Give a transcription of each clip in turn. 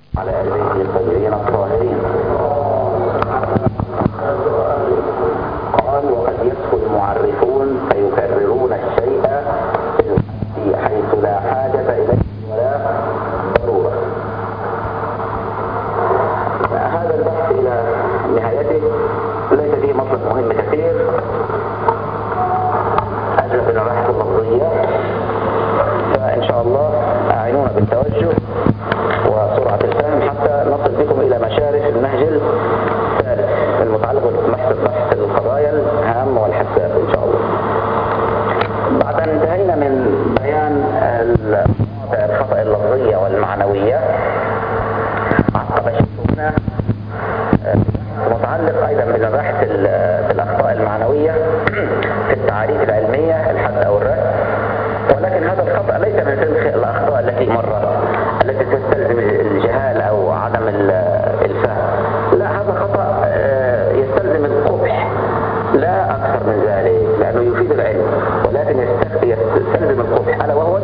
على آله الطيبين الطاهرين. قال: وقد يسهو المعرفون فيكررون الشيء في حيث لا حاجة إليه ولا ضرورة. هذا البحث إلى نهايته ليس فيه مطلب مهم كثير أجل من البحث اللفظية، فإن شاء الله أعينونا بالتوجه وسرعة الفهم حتى نصل بكم إلى مشارف النهج الثالث المتعلق ببحث القضايا الهامة والحساسة إن شاء الله. بعد أن انتهينا من بيان الخطأ اللفظية والمعنوية، عقب هنا متعلق أيضا بمباحث الأخطاء المعنوية في التعاريف العلمية الحد أو الرد، ولكن هذا الخطأ ليس من سلخ الأخطاء التي مرت التي تستلزم الجهال أو عدم الفهم. لا، هذا خطأ يستلزم القبح لا أكثر من ذلك، لأنه يفيد العلم ولكن يستلزم القبح، ألا وهو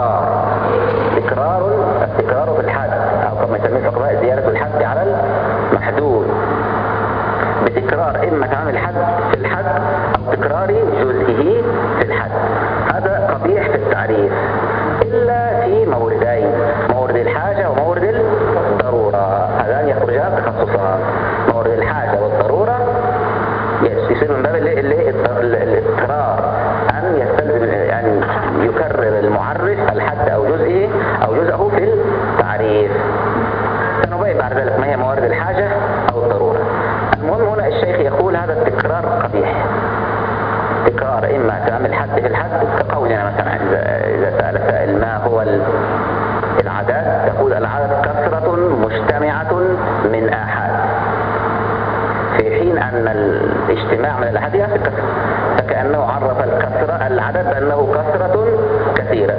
التكرار في الحد، أو كما يسميه الفقهاء زيادة الحد على المحدود، بتكرار إما تمام الحد في الحد أو تكرار جزئه في الحد. هذا قبيح في التعريف إلا في موردين: مورد الحاجة ومورد الضرورة. هذان يخرجان تخصصان. مورد الحاجة والضرورة يصير من باب الاضطرار أن يستلزم أن يكرر المعرف الحد أو جزءه في التعريف. سنبين بعد ذلك ما هي موارد الحاجة أو الضرورة. المهم هنا الشيخ يقول هذا التكرار قبيح، تكرار إما تمام الحد في الحد، كقولنا مثلا إذا سأل سائل ما هو العدد، تقول العدد كثرة مجتمعة من آحاد، في حين أن الاجتماع من الآحاد هي الكثرة، فكأنه عرف الكثرة العدد بأنه كثرة كثيرة،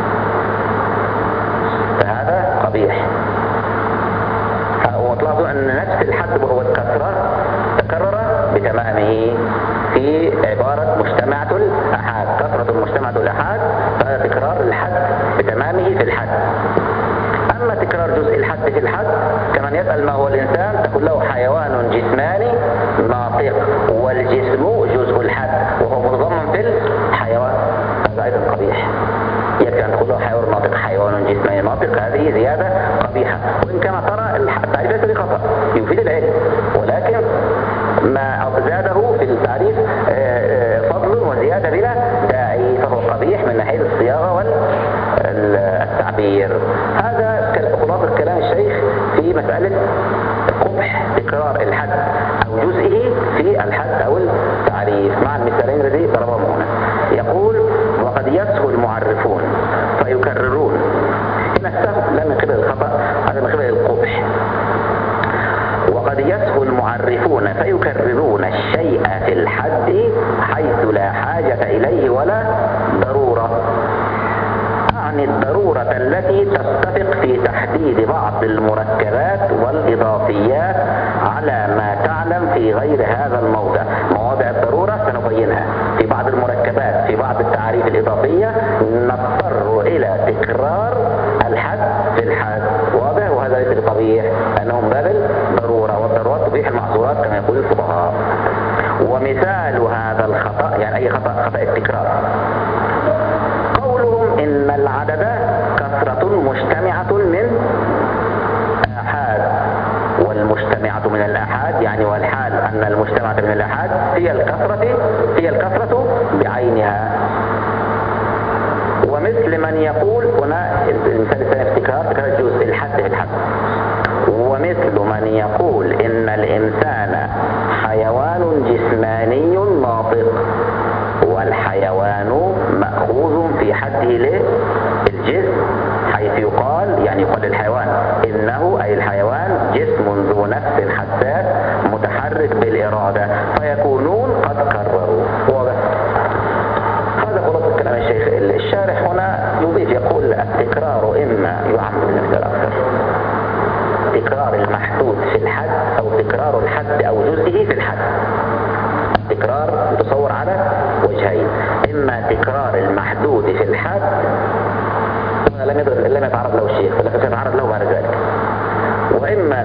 فهذا قبيح. وتلاحظوا أن نفس الحد وهو الكثرة تكرر بتمامه في عبارة مجتمعة الأحاد، كثرة مجتمعة الأحاد، فهذا تكرار الحد بتمامه في الحد. أما تكرار جزء الحد في الحد، كمن يسأل ما هو الإنسان، تقول له حيوان جسماني ناطق، والجسم جزء الحد وهو متضمن في الحيوان، هذا أيضا قبيح. يكفي أن تقول له حيوان ناطق، حيوان جسماني ناطق، هذه زيادة قبيحة، وإن كما ترى التعريف ليس بخطأ، يفيد العلم، ولكن ما زاده في التعريف فضل وزيادة بلا داعي، فهو قبيح من ناحية الصياغة والتعبير. هذا خلاصة كلام الشيخ في مسألة قبح تكرار الحد أو جزئه في الحد أو التعريف مع المثالين الذي ضربهم هنا. يقول: وقد يسهو المعرفون فيكررون. هنا السهو لا من قبل الخطأ، هذا من قبل القبح. وقد يسهو المعرفون فيكررون الشيء في الحد حيث لا حاجة إليه ولا ضرورة. عن الضرورة التي تتفق في تحديد بعض المركبات والإضافيات على ما تعلم في غير هذا الموضع. مواضع الضرورة سنبينها في بعض المركبات، في بعض التعاريف الإضافية نضطر إلى تكرار الحد في الحد، واضح؟ وهذا ليس بقبيح لأنهم باب الضرورة، والضرورات تبيح المعذورات كما يقول الفقهاء. ومثال هذا الخطأ، يعني أي خطأ التكرار، قولهم إن العدد كثرة مجتمعة من آحاد. والمجتمعة من الآحاد يعني والحال أن المجتمعة من الآحاد هي الكثرة بعينها. ومثل من يقول، هنا المثال الثاني تكرار جزء الحد في الحد. ومثل من يقول إن الإنسان حيوان جسماني ناطق، والحيوان مأخوذ في حده للجسم، حيث يقال للحيوان إنه أي الحيوان جسم ذو نفس حساس متحرك بالإرادة، فيكونون قد كرروا. واضح؟ هذا خلاصة كلام الشيخ. الشارح هنا يضيف يقول التكرار إما يعمل من مثل أكثر، تكرار المحدود في الحد أو تكرار الحد أو جزئه في الحد. التكرار يتصور على وجهين: إما تكرار المحدود في الحد لم يتعرض له الشيخ، ولكن سيتعرض له بعد ذلك.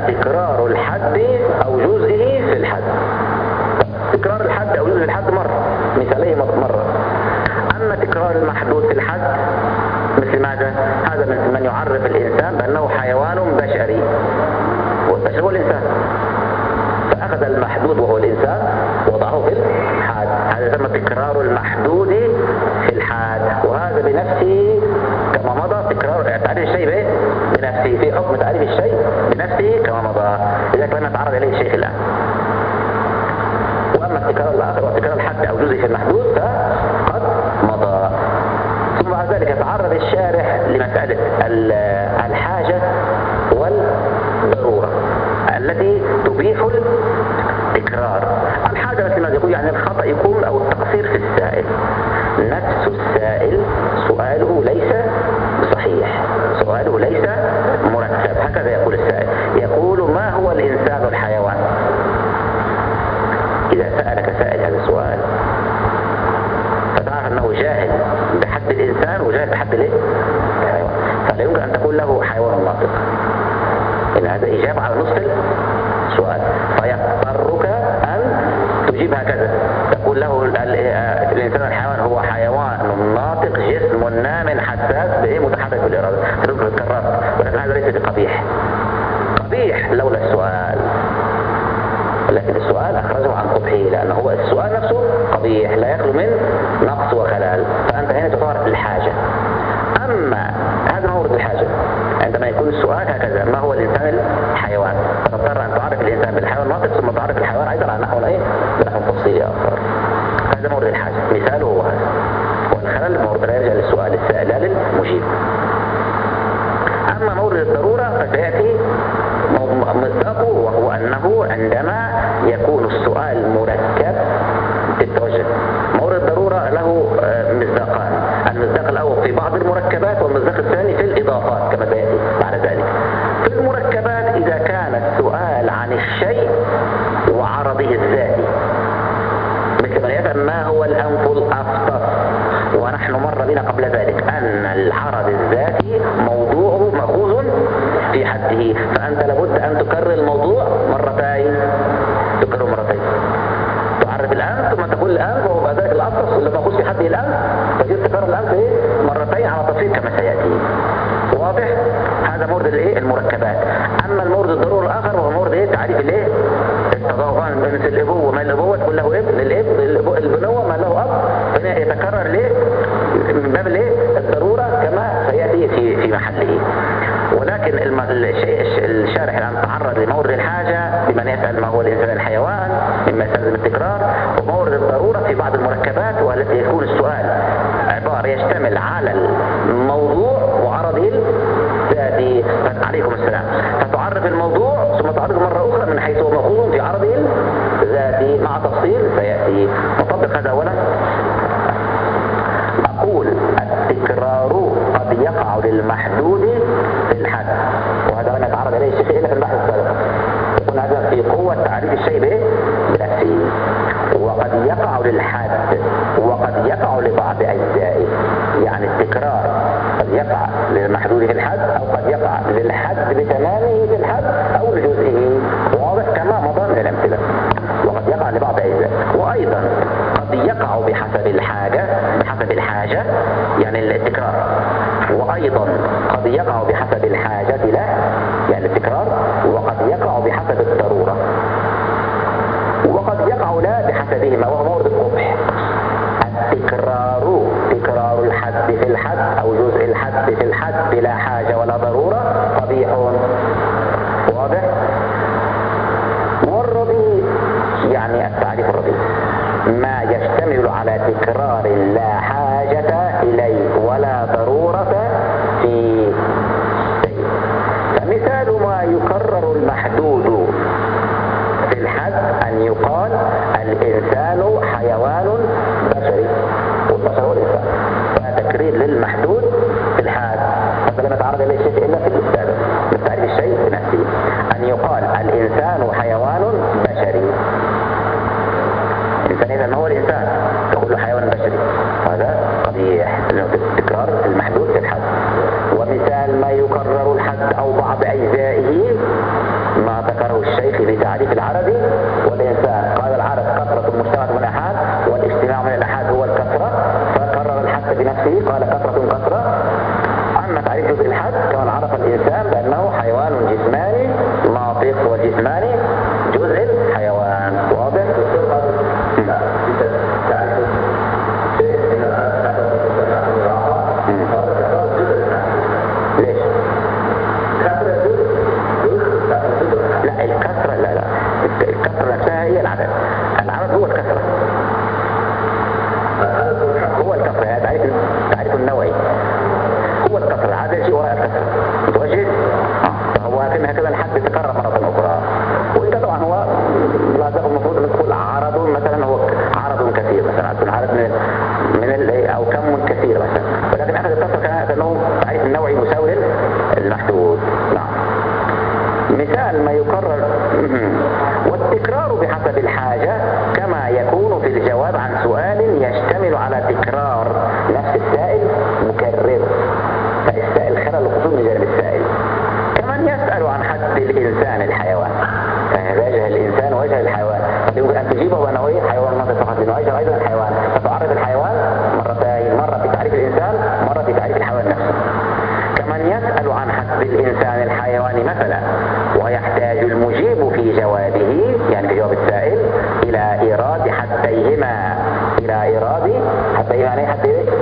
تكرار الحد أو جزئه في الحد. تكرار الحد أو جزء الحد مرة، مثالية مرة. أما تكرار المحدود في الحد مثل ماذا؟ هذا مثل من يعرف الإنسان بأنه حيوان بشري، والبشر هو الإنسان، فأخذ المحدود وهو الإنسان وضعه في الحاد، هذا يسمى تكرار المحدود في الحاد. وهذا بنفسه كما مضى تكرار تعريف الشيء بنفسه، في حكم تعريف الشيء بنفسه كما مضى، إذا كان نتعرض إليه الشيخ الآن. وأما التكرار الآخر وتكرار الحد أو جزء في المحدود فقد مضى. ثم بعد ذلك يتعرض الشارح لمسألة الحاجة والضرورة التي تبيح التكرار. الحاجة مثل ما يقول يعني الخطأ يكون أو التقصير في السائل، نفس السائل سؤاله ليس صحيح، سؤاله ليس مرتب، هكذا يقول السائل، يقول ما هو الإنسان الحيوان؟ إذا سألك سائل هذا السؤال فتعرف أنه جاهل بحد الإنسان وجاهل بحد الحيوان، فلا يمكن أن تقول له حيوان ناطق، إن هذا إجابة على نصف السؤال، فيضطرك أن تجيب هكذا، تقول له الإنسان الحيوان هو حيوان ناطق جسم نام حساس متحرك بالإرادة، تذكر الكرار، ولكن هذا ليس بقبيح، قبيح لولا السؤال، لكن السؤال أخرجه عن قبحه، لأنه هو السؤال نفسه قبيح لا يخلو من نقص وخلال، فأنت هنا تطور الحاجة. أما هذا مورد الحاجة عندما يكون السؤال هكذا ما هو الإنسان الحيوان، فتضطر أن تعرف الإنسان بالحيوان الناطق ثم تعرف الحيوان أيضا على نحو بنحو تفصيلي آخر. هذا مورد الحاجة، مثاله هو هذا، والخلل مورد لا يرجع للسؤال السائل لا للمجيب. أما مورد الضرورة فسيأتي مصداقه، وهو أنه عندما يكون السؤال مركب تتوجد. مورد الضرورة له مصداقان، المصداق الأول في بعض المركبات والمصداق الثاني في الإضافات كما سيأتي بعد ذلك. في المركبات إذا كان السؤال عن الشيء وعرضه الذاتي، مثل ما يسأل ما هو الأنف الأفطر، ونحن مر بنا قبل ذلك أن العرض الذاتي موضوعه مأخوذ في حده، فأنت لابد أن تكرر الموضوع مرتين، تكرر مرتين، تعرف الأنف ثم تقول الأنف وهو بعد ذلك الأفطس اللي مأخوذ في حده الأنف، فجير تكرر الأنف مرتين على تفصيل كما سيأتي. واضح؟ هذا مورد المركبات. أما المورد الضروري الآخر وهو مورد تعريف التضافان، مثل الأبوة، ما الأبوة تقول له ابن، الابن البنوة ما له أب، هنا يتكرر من باب الضرورة كما سيأتي في محله. ولكن الشارح الآن تعرض لمورد الحاجة بمن يسأل ما هو الإنسان الحيوان مما يستلزم التكرار، ومورد الضرورة في بعض المركبات والتي يكون السؤال عبارة يشتمل على الموضوع وعرضه الذاتي. عليكم السلام، فتعرف الموضوع ثم تعرضه مرة أخرى من حيث هو مأخوذ في عرضه الذاتي مع تفصيل سيأتي. نطبق هذا أولا. أقول التكرار قد يقع للمحدود في الحد، وهذا لم يتعرض إليه الشيخ إلا في البحث السابق، يكون هذا في قوة تعريف الشيء بنفسه. وقد يقع للحد وقد يقع لبعض أجزائه، يعني التكرار قد يقع للمحدود في الحد أو قد يقع للحد بتمامه في الحد أو لجزئه، واضح كما مضى من الأمثلة. وقد يقع لبعض أجزائه، وأيضا قد يقع بحسب الحاجة يعني التكرار، وأيضا قد يقع بحسب الحاجة له يعني التكرار، وقد يقع بحسب الضرورة، وقد يقع لا بحسبهما وهو مورد القبح. التكرار تكرار الحد في الحد أو جزء الحد في الحد بلا حاجة ولا ضرورة قبيح، واضح؟ والرضي يعني التعريف الرضي ما يشتمل على تكرار لا حاجة إليه ولا ضرورة فيه. فمثال ما يكرر المحدود في الحد أن يقال الإنسان حيوان بشري، والبشر هو الإنسان، فتكرير للمحدود في الحد، هذا لم يتعرض إليه شيء إلا في الإستاذة من تعريف الشيء بنفسه. أن يقال الإنسان حيوان بشري، الإنسان إذا ما هو الإنسان تقول له حيوان بشري، وهذا قبيح تكرار المحدود في الحد. ومثال ما يكرر الحد أو بعض أجزائه ما التعريف العربي والإنسان. قال العرب كثرة مجتمعة من الأحاد، والاجتماع من الأحاد هو الكثرة، فكرر الحد بنفسه قال كثرة كثرة. أما تعريف جزء الحد كما عرف الإنسان بأنه حيوان جسماني ناطق، وجسماني جزء الحيوان. واضح؟ ليش؟ لا الكثرة لا الكثرة نفسها هي العدد. العدد هو الكثرة، هو الكثرة. هذا تعريف النوعي، هو الكثرة. العدد شيء وراء الكثرة. متوجه؟ فهو كما هكذا الحد يتكرر مرة أخرى. وإنت طبعا هو لا المفروض أن تقول عرض مثلا، هو عرض كثير مثلا، تكون عدد من أو كم كثير مثلا، ولكن أخذ الكثرة كأنه تعريف النوعي مساوي للمحدود. نعم. مثال ما يكرر والتكرار بحسب الحاجة كما يكون في الجواب عن سؤال يشتمل على تكرار نفس السائل مكرر، فالسائل خلل الخصوم من جانب السائل. كمن يسأل عن حد الإنسان الحيوان، وجه الإنسان وجه الحيوان، يمكن أن تجيبه أنه حيوان ناطق فقط، لأنه وجه أيضا الحيوان، فتعرف الحيوان مرتين، مرة في تعريف الإنسان، مرة في تعريف الحيوان نفسه. كمن يسأل عن حد الإنسان الحيوان مثلا، ويحتاج المجيب في جوابه يعني في جواب السائل إلى إيراد حديهما، إلى إيراد حديهما يعني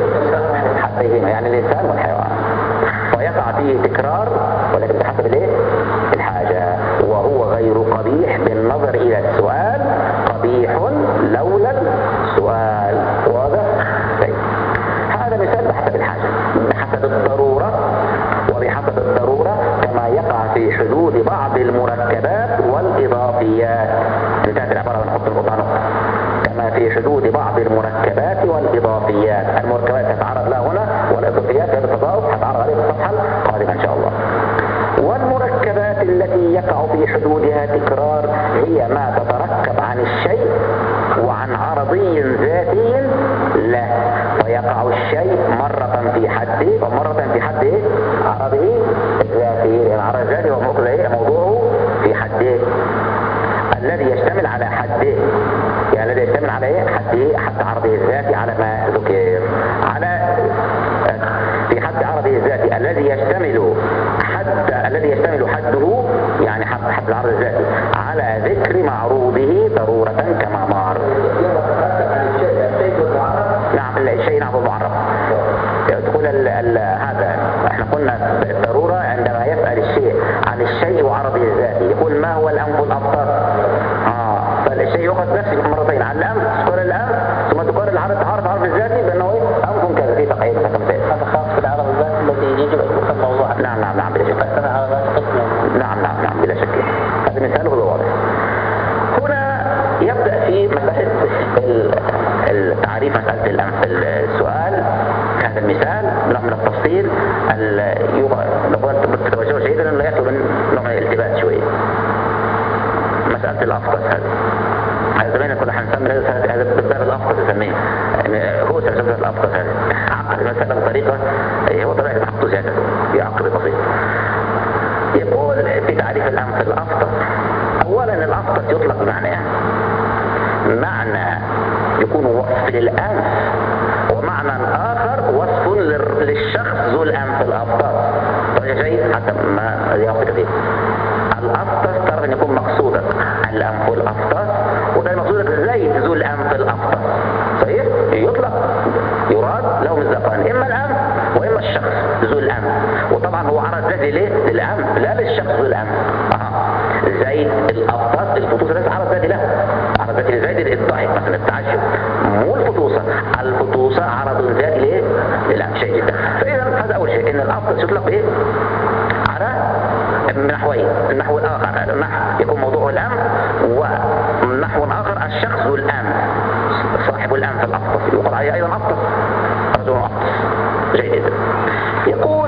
حديهما يعني الإنسان والحيوان، ويقع فيه تكرار ولكن بحسب الحاجة، وهو غير قبيح بالنظر إلى السؤال، قبيح لولا السؤال. واضح؟ طيب. هذا مثال بحسب الحاجة، بحسب الضرورة، وبحسب الضرورة كما يقع في حدود بعض المركبات والإضافيات. انتهت العبارة ونحط القطع نقطة. كما في حدود بعض المركبات والإضافيات. المركبات تتعرض لها هنا، والإضافيات هذا التضارب هتعرض عليه في الصفحة القادمة إن شاء الله. والمركبات التي يقع في حدودها تكرار هي ما تتركب عن الشيء وعن عرضي ذاتي له، فيقع الشيء مرة في حده ومرة في حده عرضه الذاتي، لأن عرض الذاتي هو موضوعه في حده الذي يشتمل على حده، يعني الذي يشتمل على حده، حد عرضه الذاتي على ما ذكر، على في حد عرضه الذاتي الذي يشتمل حده يعني حد العرض الذاتي على ذكر معروضه ضرورة كما مر. نعم الشيء نعم معرف. تقول هذا احنا قلنا الضرورة عندما يسأل الشيء عن الشيء وعرضه الذاتي، يقول ما هو الأنف الأبطر، فالشيء يأخذ نفسه مرتين على الأنف، تذكر الأنف ثم تذكر العرض الذاتي بأنه أنف كذا في تقعيد كمثال. هذا خاص بالعرض الذاتي الذي يجب أن يكون موضوعا. نعم بلا شك. نعم بلا شك. هذا مثال هو واضح. هنا يبدأ في مسألة التعريف، مسألة السؤال. هذا المثال من التفصيل لو تتوجه جيدا لا يطلب نوع من الالتباس شوية. مسألة الأفضل هذا زمان كنا هنسمي هذا بالباب الأفضل تسميه، هو ترجمة الأفضل. هذا عقد المسألة بطريقة هو طبعا محطوط زيادة في عقد بسيط. يقول في تعريف الأنف الأفضل، أولا الأفضل يطلق معنى يكون وصف للأنف، ومعنى آخر وصف للشخص ذو الأنف الأفضل. طيب جيد حتى ما يأخذ كثير. الأفضل تعرف أن يكون مقصودك الأنف الأفضل، وده مقصودك زيد ذو الأنف الأفضل. صحيح؟ يطلق يراد له مصداقان، إما الأنف وإما الشخص ذو الأنف. وطبعا هو عرض ذاتي للأنف لا للشخص ذو الأنف. زيد الأفضل الفطوسة ليس عرض ذاتي له، عرض ذاتي لزيد الضحك مثلا التعجب، مو الفطوسة عرض ذاتي للأنف. شيء جدا. فإذا هذا أول شيء، إن الأفضل يطلق على نحوين. النحو الآخر النحو يكون موضوع الأنف، ونحو آخر الشخص ذو الأنف صاحب الأنف الأفضل يقول عليه أيضا أفضل، رجل أفضل. جيد. يقول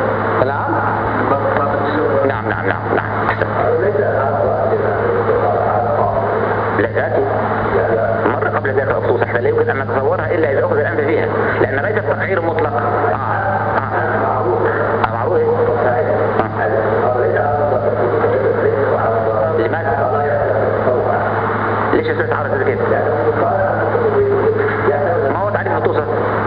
نعم أحسن. لا ذاتي مرة قبل ذلك الأفصوص احنا لا يمكن أن نتصورها إلا إذا أخذ الأنف فيها، لأن ليس التقعير مطلق. معروف لماذا؟ ليش يتعرض زي كده؟ ما هو تعريف الفطوسة؟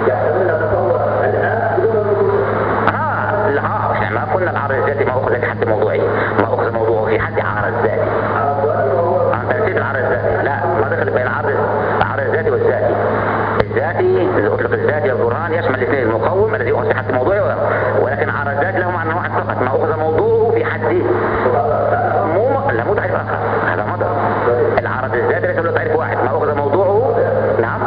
لا احنا ما قلنا العرض الذاتي ما أخذ في حد موضوعي، ما أخذ موضوعه في حد عرض ذاتي. أنت نسيت العرض الذاتي، لا ما دخل بين العرض الذاتي والذاتي. الذاتي إذا أطلق الذاتي والبرهان يشمل الاثنين، المقوم الذي يؤخذ في حد موضوعي، ولكن عرض الذاتي له معنى واحد فقط، ما أخذ موضوعه في حده. مو تعريف آخر، هذا مضى. العرض الذاتي ليس له تعريف واحد، ما أخذ موضوعه. نعم.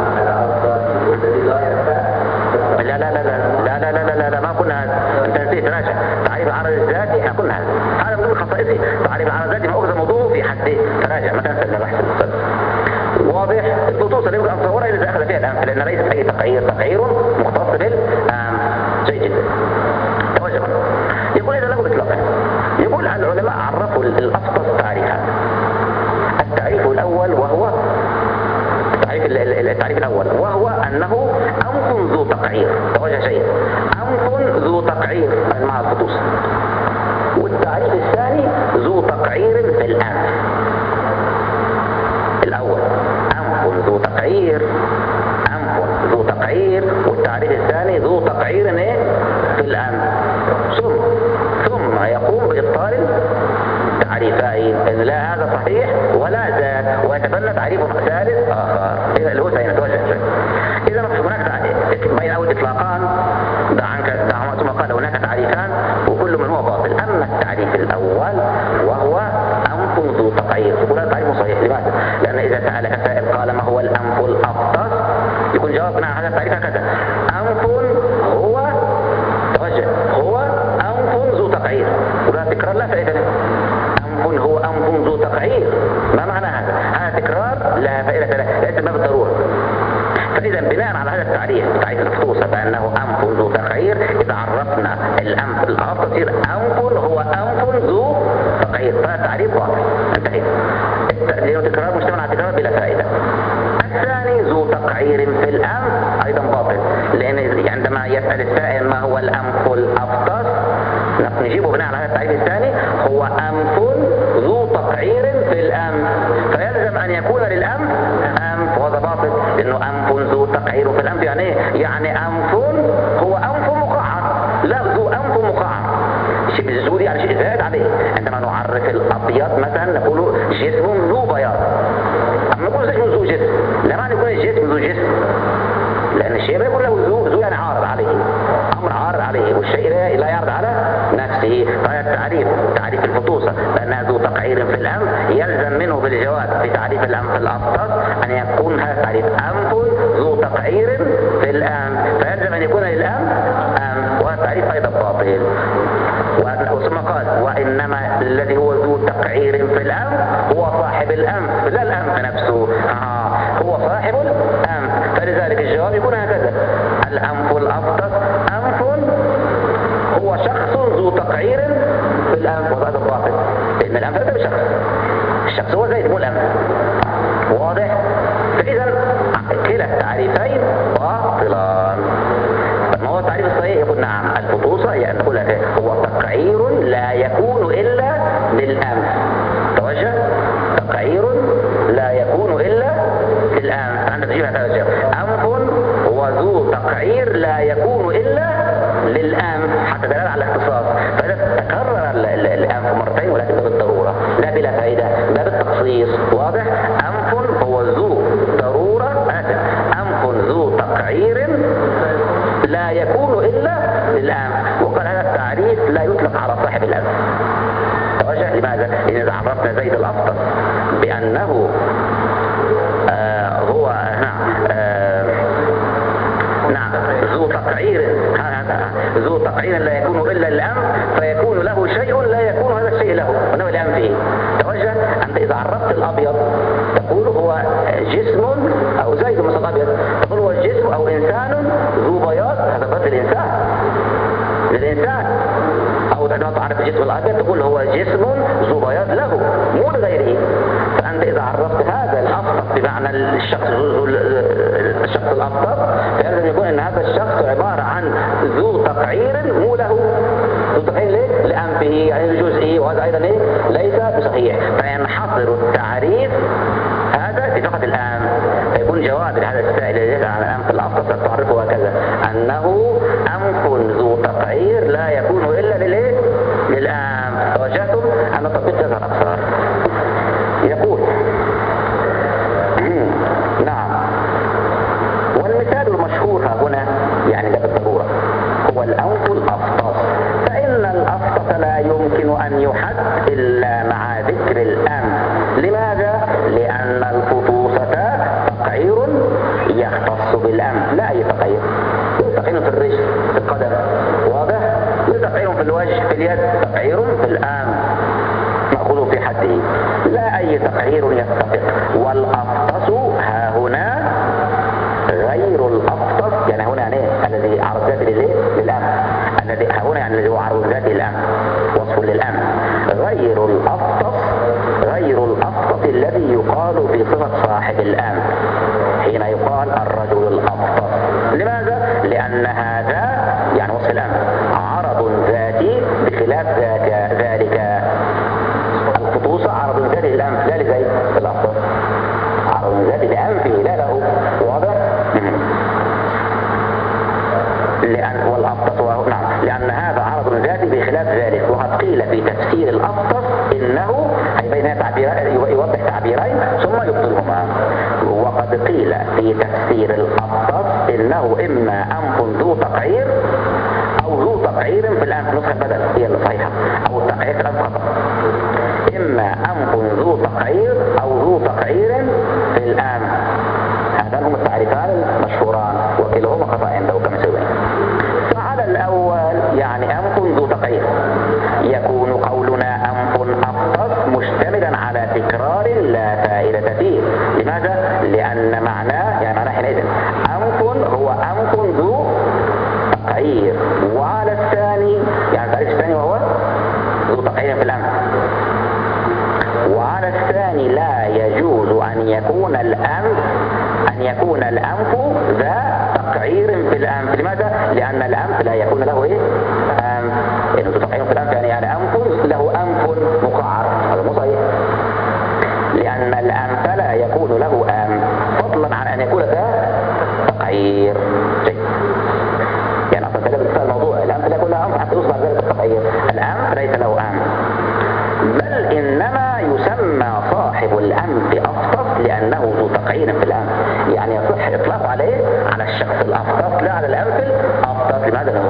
لا لا لا لا لا لا لا لا لا ما قلنا هذا، انت نسيت راجع. تعريف العرض الذاتي احنا قلنا هذا من ضمن خصائصه. تعريف العرض الذاتي ما أخذ موضوعه في حده، تراجع ما تنسى البحث المفصل. واضح؟ الفطوس اللي يمكن أن تصورها إذا أخذ فيها الأنف، لأن ليست أي تقعير مختص بالأنف. جيد جدا. توجه. يقول إذا له إطلاق، يقول العلماء عرفوا الأفضل تعريفات. التعريف الأول وهو التعريف الأول وهو أنه أنف ذو تقعير. توجه جيد. أنف ذو تقعير مع الفطوس. والتعريف الثاني ذو تقعير في الأنف. الأول أنف ذو تقعير، أنف ذو تقعير، والتعريف الثاني ذو تقعير في الأنف. ثم يقوم بإبطال تعريفين، إن لا هذا صحيح ولا ذاك، ويتبنى تعريف ثالث آخر اللي هو سينتوجه. إذا هناك بين أول إطلاقان ثم قال هناك تعريفان وكل من هو باطل. أما التعريف الأول وهو أنف ذو تقعير، يقول هذا تعريف صحيح. لماذا؟ لأن إذا سألك سائل قال ما هو الأنف الأفطس، يكون جوابنا على هذا التعريف هكذا: أنف هو توجه هو أنف ذو تقعير. ولا تكرار لا فائدة له. أنف هو أنف ذو تقعير، ما معنى هذا؟ هذا تكرار لا فائدة له، ليس ما بالضرورة. فإذا بناء على هذا التعريف، تعريف الفطوسة بأنه أنف ذو تقعير، إذا عرفنا الأنف الأفطس تصير أنف هو أنف ذو تقعير، فهذا تعريف واضح انتهينا. لأنه تكرار مجتمع على تكرار بلا فائدة. الثاني ذو تقعير في الأنف أيضا باطل، لأن عندما يسأل السائل ما هو الأنف الأفطس، نجيبه بناء على هذا التعريف الثاني هو أنف ذو تقعير في الأنف، فيلزم أن يكون للأنف أنف، وهذا باطل، لأنه أنف ذو تقعير في الأنف يعني يعني أنف هو أنف مقعر، لا ذو أنف مقعر. شيء زودي يعني شيء زائد عليه. عندما نعرف الأبيض مثلا نقول جسم ذو بياض، أما نقول جسم ذو جسم، لما نقول الجسم ذو جسم، لأن الشيء لا يقول له ذو يعني عارض عليه، أمر عارض عليه، والشيء لا يعرض على نفسه. فهذا تعريف الفطوسة بأنها ذو تقعير في الأنف، يلزم منه بالجواب في تعريف الأنف الأفطس أن يكون هذا تعريف أنف ذو تقعير في الأنف، فيلزم أن يكون للأنف أنف، وهذا تعريف أيضا باطل. ثم قال وإنما الذي هو ذو تقعير في الأنف هو صاحب الأنف، لا الأنف نفسه، هو صاحب الأنف. فلذلك الجواب يكون هكذا: الأنف الأفطس أنف هو شخص ذو تقعير في الأنف، وهذا باطل، لأن الأنف ليس بشخص، الشخص هو زيد مو الأنف. واضح؟ فإذا كلا التعريفين باطلان. ما هو التعريف الصحيح؟ يقول نعم الفطوسة يعني نقول هو تقعير لا يكون إلا للأنف. توجه. تقعير لا يكون إلا للأنف. عندك تجيب هذا الجواب: أنف هو ذو تقعير لا يكون إلا للأنف، حتى دلالة على الاختصاص. فإذا تكرر الأنف مرتين ولكن بالضرورة لا بلا فائدة، لا بالتخصيص. واضح؟ أنف هو ذو ضرورة، أنف ذو تقعير لا يكون إلا للأنف. وقال هذا التعريف لا يطلق على صاحب الأنف. توجه. لماذا؟ إذا عرفنا زيد الأفطس بأنه هو نعم ذو تقعير لا يكون إلا للأنف، فيكون له شيء لا يكون هذا الشيء له، وأنه لأنفه. توجه. أنت إذا عرفت الأبيض تقول هو جسم أو زيد مثلا أبيض، تقول هو جسم أو إنسان ذو بياض، هذا بس للإنسان. أو عندما تعرف الجسم الأبيض تقول هو جسم ذو بياض له مو لغيره. فأنت إذا عرفت هذا الأفطس بمعنى الشخص الأفطس، فلازم يكون أن هذا الشخص عبارة عن ذو تقعير مو له ذو تقعير ليه؟ لأنفه يعني بجزئه، وهذا أيضا إيه؟ ليس بصحيح. فينحصر التعريف هذا في فقط الأنف، فيكون جواب لهذا السائل الذي يسأل عن الأنف الأفضل تعرفه هكذا أنه أنف ذو تقعير لا يكون إلا للإيه؟ للأنف. توجهتم أن تطبيق هذا الأقصار. يقول نعم، والمثال المشهور هنا يعني ده بالضرورة هو الأنف الأفطس، فإن الأفطس لا يمكن أن يحد إلا مع ذكر الأنف. لماذا؟ لأن الفطوسة تقعير يختص بالأنف، لا أي تقعير. تقعير في الرجل، في القدم، واضح؟ تقعير في الوجه، في اليد، تقعير في الأنف مأخوذ في حده، لا أي تقعير يتفق. والأفطس ها هنا غير الأفطس، يعني هنا يعني الذي عرض ذاته للأنف، الذي هنا يعني الذي هو عرض ذاته للأنف، وصف للأنف. غير الأفطس الذي يقال في صفة صاحب الأنف حين يقال الرجل الأفطس. لماذا؟ لأن هذا يعني وصف الأنف عرض ذاتي بخلاف ذلك. الفطوسة عرض ذاتي للأنف لا لزي الأفطس، عرض ذاتي لأنفه لا له، واضح؟ لأن هذا عرض ذاتي بخلاف ذلك. وقد قيل في تفسير الأفطس إنه يوضح تعبيرين ثم يبطلهما. وقد قيل في تفسير الأفطس إنه إما أنف ذو تقعير أو ذو تقعير في الأنف، نسخة بدل هي الصحيحة، أو التقعير في الأنف خطأ. إما أنف ذو تقعير أو ذو تقعير في الأنف، هذان هم التعريفان المشهوران وكلهما خطأ عنده كما سيبين. فعلى الأول يعني أنف ذو تقعير يكون قولنا أنف أفطس مشتملا على تكرار لا فائدة فيه. لماذا؟ لأن معناه يعني معناه حينئذ أنف هو أنف ذو تقعير، وعلى الثاني يعني التعريف الثاني وهو ذو تقعير في الأنف، وعلى الثاني لا يجوز أن يكون الأنف ذا تقعير في الأنف. لماذا؟ لأن الأنف لا يكون له إيه؟ أنف، إنه تقعير في الأنف يعني أنف له أنف مقعر، هذا مو صحيح. لأن الأنف لا يكون له أنف فضلا عن أن يكون ذا تقعير. يعني أصلا كلام الإنسان الموضوع الأنف لا يكون له أنف حتى يصبح ذلك التقعير. الأنف ليس له أنف، بل إنما يسمى صاحب الأنف أفطس لأنه ذو تقعير في الأنف. يعني يصح إطلاق عليه على الشخص الأفطس لا على الأنف الأفطس. لماذا؟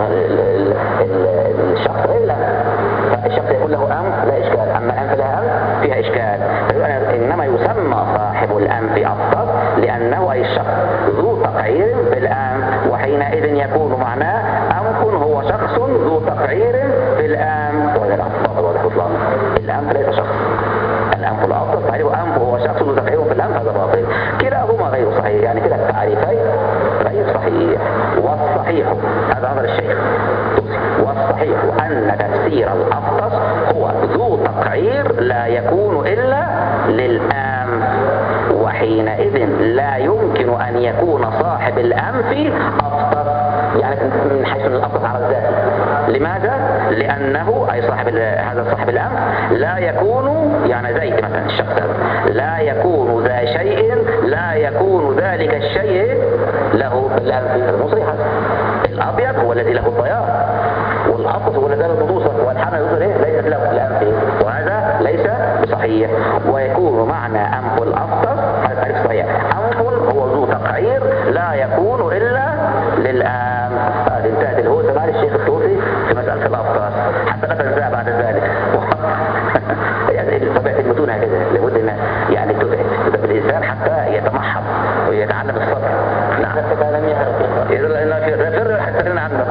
الشخص غير الأنف، فالشخص يكون له أنف لا إشكال، أما الأنف لها أنف فيها إشكال. إنما يسمى صاحب الأنف أفطس لأنه أي الشخص ذو تقعير في الأنف، وحينئذ يكون معناه أنف هو شخص ذو تقعير في الأنف. وهذا الأفضل واضح إطلاقا. الأنف ليس شخص، الأنف الأفضل تعريف أنف هو شخص ذو تقعير في الأنف، هذا باطل. كلاهما غير صحيح، يعني كلا التعريفين غير صحيح. والصحيح هذا نظر الشيخ، والصحيح أن تفسير الأفطس هو ذو تقعير لا يكون إلا للأنف، وحينئذ لا يمكن أن يكون صاحب الأنف أفطس، يعني من حيث الأفطس على الذات. لماذا؟ لأنه أي هذا صاحب الأنف لا يكون يعني زي مثلا الشخص لا يكون ذا شيء، لا يكون ذلك الشيء له بالأنف المصرحة. الأبيض هو الذي له البياض، والأفطس هو الذي له البطوسة، والحمل يقول ليست له الأنف، وهذا ليس بصحيح. ويكون معنى أنف الأفطس هذا تعريف صحيح، أنف هو ذو تقعير لا يكون إلا للأنف. هذه انتهت الهوسة مع الشيخ الطوسي في مسألة الأفطس حتى لا تنسى بعد ذلك. يعني طبيعة المتون هكذا لابد أن يعني تدب الإنسان حتى يتمحض ويتعلم الصبر. نعم. يفر حتى تغنى عنه.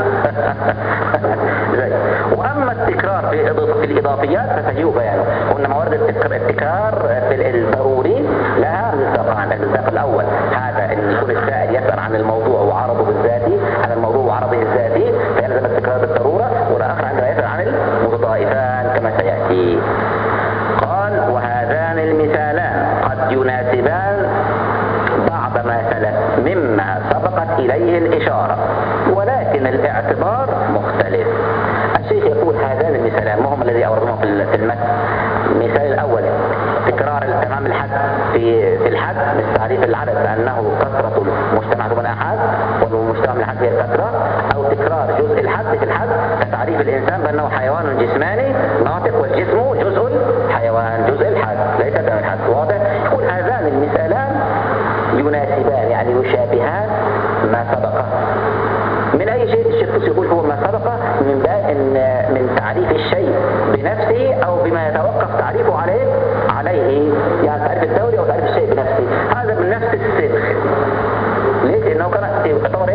وأما التكرار في الإضافيات فسيجيء بيانه. قلنا موارد التكرار في الضروري لها مصداقان. المصداق الأول هذا أن يكون السائل يسأل عن الموضوع وعرضه الذاتي، عن الموضوع وعرضه الذاتي فيلزم التكرار بالضرورة. والآخر عندما يسأل عن المتضائفان كما سيأتي. قال وهذان المثالان قد يناسبان بعض ما سلف مما سبقت إليه الإشارة، ولكن الاعتبار مختلف. الشيخ يقول المثالان ما هم الذي أوردهم في المتن. المثال الأول تكرار تمام الحد في الحد من تعريف العدد بأنه كثرة مجتمع من أحد والمجتمع من الحد هي الكثرة، أو تكرار جزء الحد في الحد كتعريف الإنسان بأنه حيوان جسماني ناطق والجسم جزء الحيوان جزء الحد ليس تمام الحد. واضح؟ يقول هذان المثالان يناسبان يعني يشابهان ما سبق. من أي شيء الشيخ يقول هو ما سبق من تعريف الشيء بنفسه أو بما يتوقف تعريفه عليه يعني تعريف الدوري أو تعريف الشيء بنفسه. هذا من نفس الصدق. ليش؟ لأنه كان يعتبر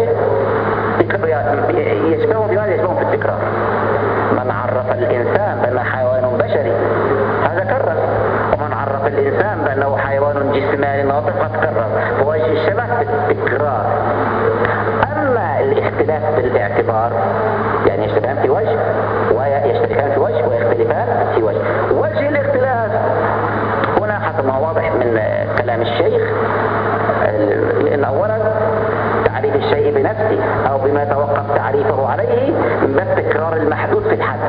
يشبهه بماذا؟ يشبهه في التكرار. من عرف الإنسان بأنه حيوان بشري هذا كرر، ومن عرف الإنسان بأنه حيوان جسماني ناطق قد كرر. فوجه الشبه في التكرار. أما الاختلاف بالاعتبار يعني يشتركان في وجه ويختلفان في وجه. وجه الاختلاف هنا حسب ما واضح من كلام الشيخ لأن أولا تعريف الشيء بنفسه أو بما توقف تعريفه عليه من باب تكرار المحدود في الحد.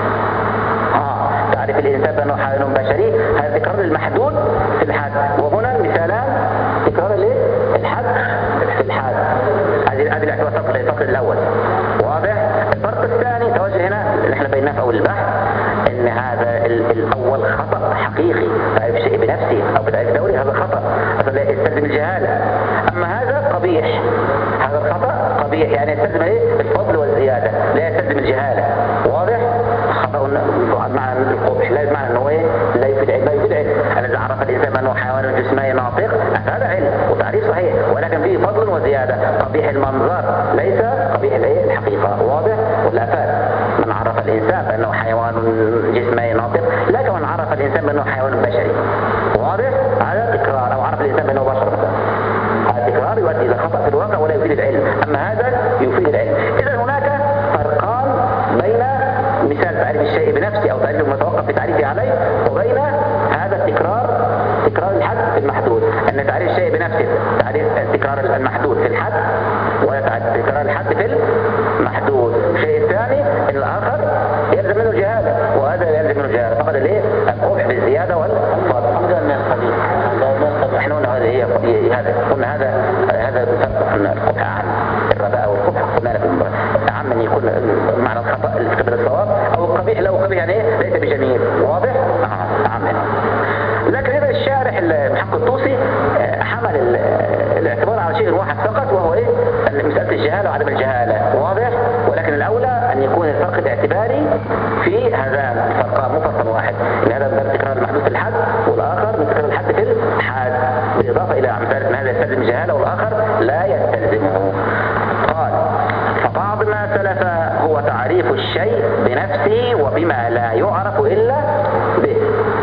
تعريف الإنسان بأنه حيوان بشري هذا تكرار المحدود في الحد، وهنا المثالان تكرار الحد في الحد. هذه الاعتبار الفصل الأول. واضح؟ الفرق الثاني توجه هنا اللي احنا بيناه في أول البحث ان هذا الأول خطأ حقيقي. تعريف الشيء بنفسه أو بتعريف دوري هذا خطأ أصلا يستلزم الجهالة. أما هذا قبيح، هذا الخطأ قبيح يعني يستلزم الفضل والزيادة لا يستلزم الجهالة. واضح؟ خطأ معنى القبح لا معنى أنه لا يفيد علم. الذي عرف الإنسان أنه حيوان جسماني ناطق هذا علم وتعريف صحيح، ولكن فيه فضل وزيادة. قبيح المنظر ليس قبيح الحقيقة. واضح؟ والأفاد من عرف الإنسان بأنه حيوان جسماني ناطق لا كمن عرف الإنسان بأنه حيوان بشري. واضح؟ هذا تكرار. أو عرف الإنسان بأنه بشر مثلا هذا تكرار يؤدي إلى خطأ في الواقع ولا يفيد العلم. أما هذا يفيد العلم. إذا هناك فرقان بين مثال تعريف الشيء بنفسه أو تعريف المتوقف في تعريفه عليه وبين هذا التكرار تكرار الحد في المحدود. أن تعريف الشيء بنفسه تعريف تكرار المحدود في الحد وتكرار الحد في المحدود. الشيء الثاني أن الآخر يلزم منه جهالة وهذا يلزم منه جهالة. فقد القبح بالزيادة والفضل. هذا من القبيح. احنا قلنا قلنا هذا فرق القبح عن الرداء والقبح. قلنا لكم عم ان يكون معنى الخطأ الفكر الصواب او القبيح لو قبيح يعني ليس بجميل. واضح؟ عم. لكن هذا الشارح محق الطوسي حمل الاعتبار على شيء واحد فقط وهو مسألة الجهالة وعدم الجهالة. واضح؟ ولكن الأولى أن يكون الفرق الاعتباري في هذان الفرقان مو فرق واحد. إن هذا من تكرار المحدود في الحد والآخر من تكرار الحد في الحد، بالإضافة إلى أن هذا يستلزم الجهالة والآخر لا يستلزمه. قال فبعض ما سلف هو تعريف الشيء بنفسه وبما لا يعرف إلا به.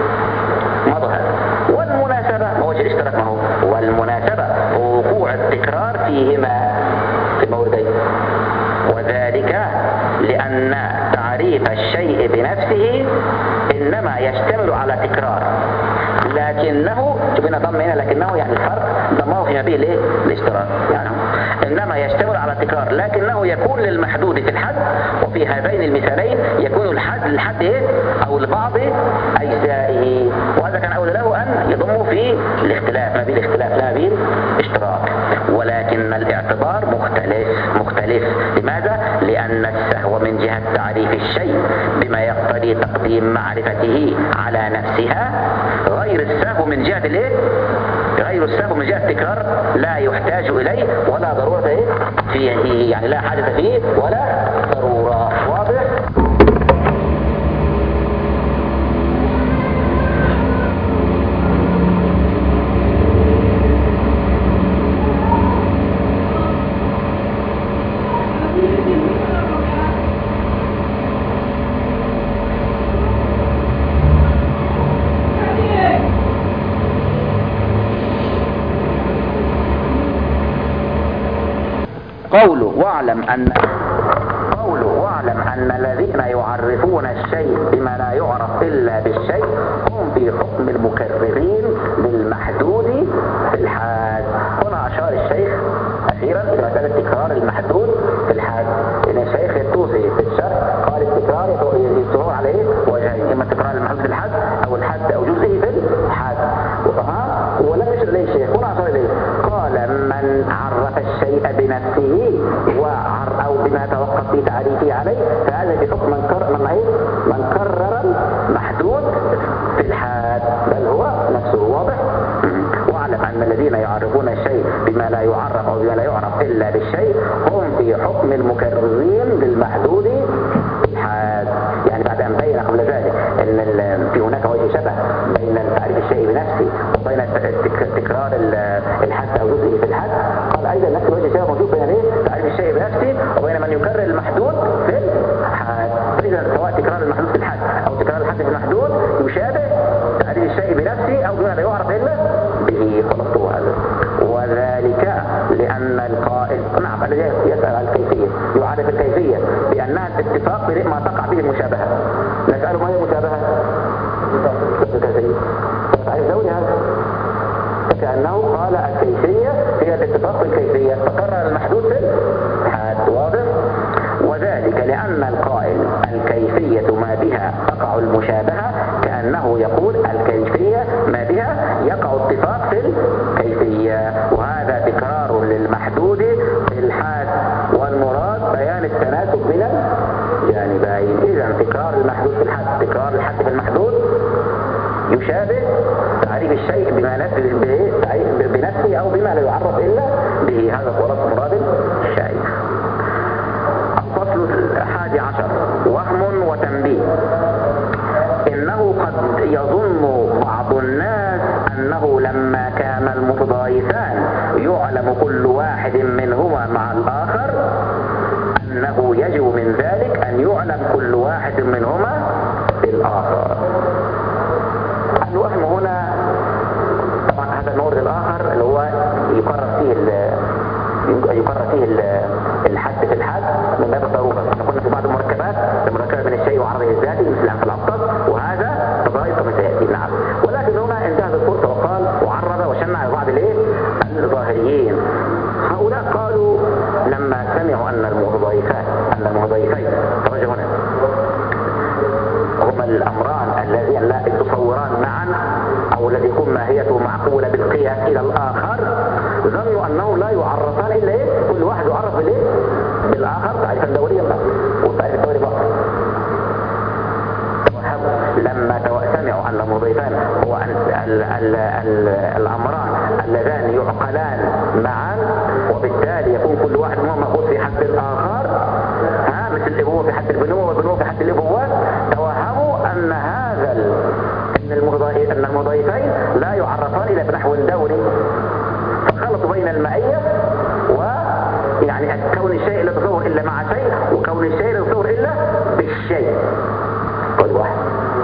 مضى. والمناسبة ما وجه الاشتراك ما هو والمناسبة وقوع التكرار فيهما في الموردين، وذلك لأن تعريف الشيء بنفسه إنما يشتمل على تكرار لكنه شوفنا ضم هنا لكنه يعني الفرق ضمه فيما به الاشتراك يعني إنما يشتمل على تكرار لكنه يكون للمحدود في الحد. وفي هذين المثالين يكون الحد أو لبعض أجزائه، وهذا كان أولى له أن يضمه في الاختلاف ما بين الاختلاف لا بين اشتراك. ولكن الاعتبار مختلف. لماذا؟ لأن السهو من جهة تعريف الشيء بما يقتضي تقديم معرفته على نفسها غير السهو من جهة التكرار لا يحتاج إليه ولا ضرورة فيه يعني لا حاجة فيه ولا ضرورة. واضح؟ قوله واعلم أن الذين يعرفون الشيء بما لا يعرف إلا بالشيء هم في حكم المكررين للمحدود في الحاد. هنا أشار الشيخ أخيرا إلى مسألة تكرار المحدود في الحاد. إن الشيخ الطوسي في الشرح قال التكرار يستمر على ولم يشر إليه شيء. هنا أشار إليه قال من عرف الشيء بنفسه أو بما توقف في تعريفه عليه فهذا بحكم من كرر المحدود في الحاد بل هو نفسه. واضح؟ واعلم أن الذين يعرفون الشيء بما لا يعرف أو بما لا يعرف إلا بالشيء هم في حكم المكررين للمحدود في الحاد. يعني بعد أن بين قبل ذلك أن في هناك وجه شبه بين تعريف الشيء بنفسه وبين تكرار الحد أو جزئه في الحد، قال أيضا نفس الوجه شبه موجود بين تعريف الشيء بنفسه وبين من يكرر المحدود في الحد. فإذا سواء تكرار المحدود في الحد أو تكرار الحد في المحدود يشابه تعريف الشيء بنفسه أو بما لا يعرف إلا به. خلصته هذا. وذلك لأن القائل نعم الذي يسأل عن الكيفية يعرف الكيفية بأنها الاتفاق بما تقع به المشابهة. نسأله ما هي المشابهة؟ الكيفية. تعرف دوري هذا فكأنه قال الكيفية هي الاتفاق بالكيفية فكرر المحدود في الحد. واضح؟ وذلك لأن القائل الكيفية ما بها تقع المشابهة كأنه يقول الكيفية ما بها يقع اتفاق في الكيفية، وهذا تكرار للمحدود في الحد والمراد بيان التناسب بين الجانبين. إذا تكرار المحدود في الحد تكرار الحد في المحدود يشابه تعريف الشيء بنفسه أو بما لا يعرف إلا به. هذا خلاصة مراد الشيء. الفصل 11 وهم وتنبيه. إنه قد يظن بعض الناس أنه لما كان المتضايفان يعلم كل واحد منهما مع الآخر أنه يجب من ذلك أن يعلم كل واحد منهما بالآخر. الوهم هنا طبعا هذا المورد الآخر اللي هو يقرر فيه الحد في الحد من باب الضرورة. احنا قلنا في بعض المركبات المركبة بين الشيء وعرضه الذاتي مثل أنف الأبطال وهذا تضايق كما سيأتي. نعم. ولكن هنا انتهت الفرصة وقال وعرض وشنع بعض الظاهريين. هؤلاء قالوا لما سمعوا أن المتضايفين فرجع هنا هما الأمران الذين لا يتصوران معا أو الذي يكون ماهيته معقولة بالقياس إلى الآخر ظنوا أنه لا يعرفان إلا كل واحد يعرف بالآخر تعريفا دوريا والتعريف الدوري فقط. لما سمعوا أن المضيفان هو الأمران اللذان يعقلان معا وبالتالي يكون كل واحد منهم مأخوذ في حد الآخر مثل الأبوة في حد البنوة والبنوة في حد الأبوة، توهموا أن أن المضيفين لا يعرفان إلا بنحو دوري فخلطوا بين المائية ويعني كون الشيء لا يتصور إلا مع شيء وكون الشيء لا يتصور إلا بالشيء. كل واحد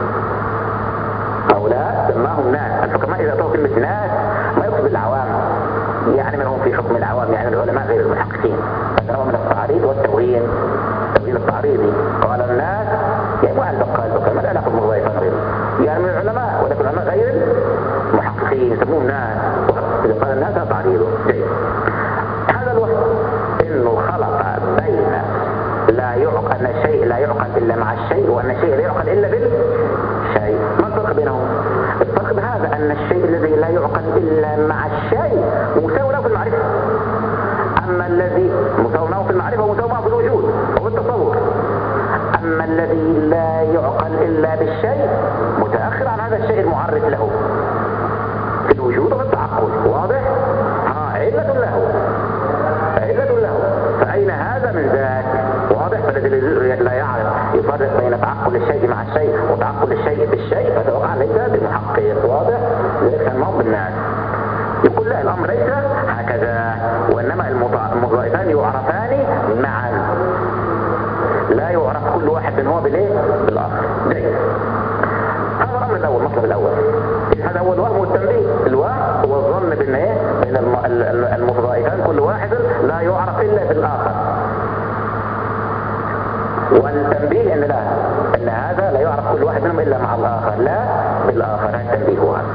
هؤلاء سماهم ناس. الحكماء إذا أعطوا كلمة ناس ما يقصد العوام، يعني من هم في حكم العوام يعني العلماء غير المحققين، فنوع من التعريض والتوهين. التوهين التعريضي قال الناس يعني مو البقال ما لا نأخذ مضيفا غيره يعني من العلماء، ولكن العلماء غير المحققين يسموهم ناس. إذا قال الناس هذا تعريضه جيد. هذا الوحد إنه خلط بين أن الشيء لا يعقل إلا مع الشيء وأن الشيء لا يعقل إلا بالشيء. ما الفرق بينهم؟ الفرق بهذا أن الشيء الذي لا يعقل إلا مع الشيء مساوي له في المعرفة، أما الذي مساوي له في المعرفة ومساوي له في الوجود وفي التصور. أما الذي لا يعقل إلا بالشيء متأخر عن هذا الشيء المعرف له في الوجود وفي التعقل. واضح؟ علة له. فأين هذا من ذاك؟ واضح؟ فالذي لا يعرف يفرق بين تعقل الشيء مع الشيء وتعقل الشيء بالشيء فهذا وقع ليس بمحقق. واضح؟ لذلك سموهم بالناس. يقول لا الأمر ليس هكذا، وإنما المضايفان يعرفان معا لا يعرف كل واحد منهما بالآخر. جيد. هذا الأمر الأول، المطلب الأول. هذا هو الوهم والتنبيه. الوهم هو الظن بين المتضايفان كل واحد لا يعرف إلا بالآخر، والتنبيه إن هذا لا يعرف كل واحد منهم إلا مع الآخر لا بالآخر. هذا التنبيه هو هذا.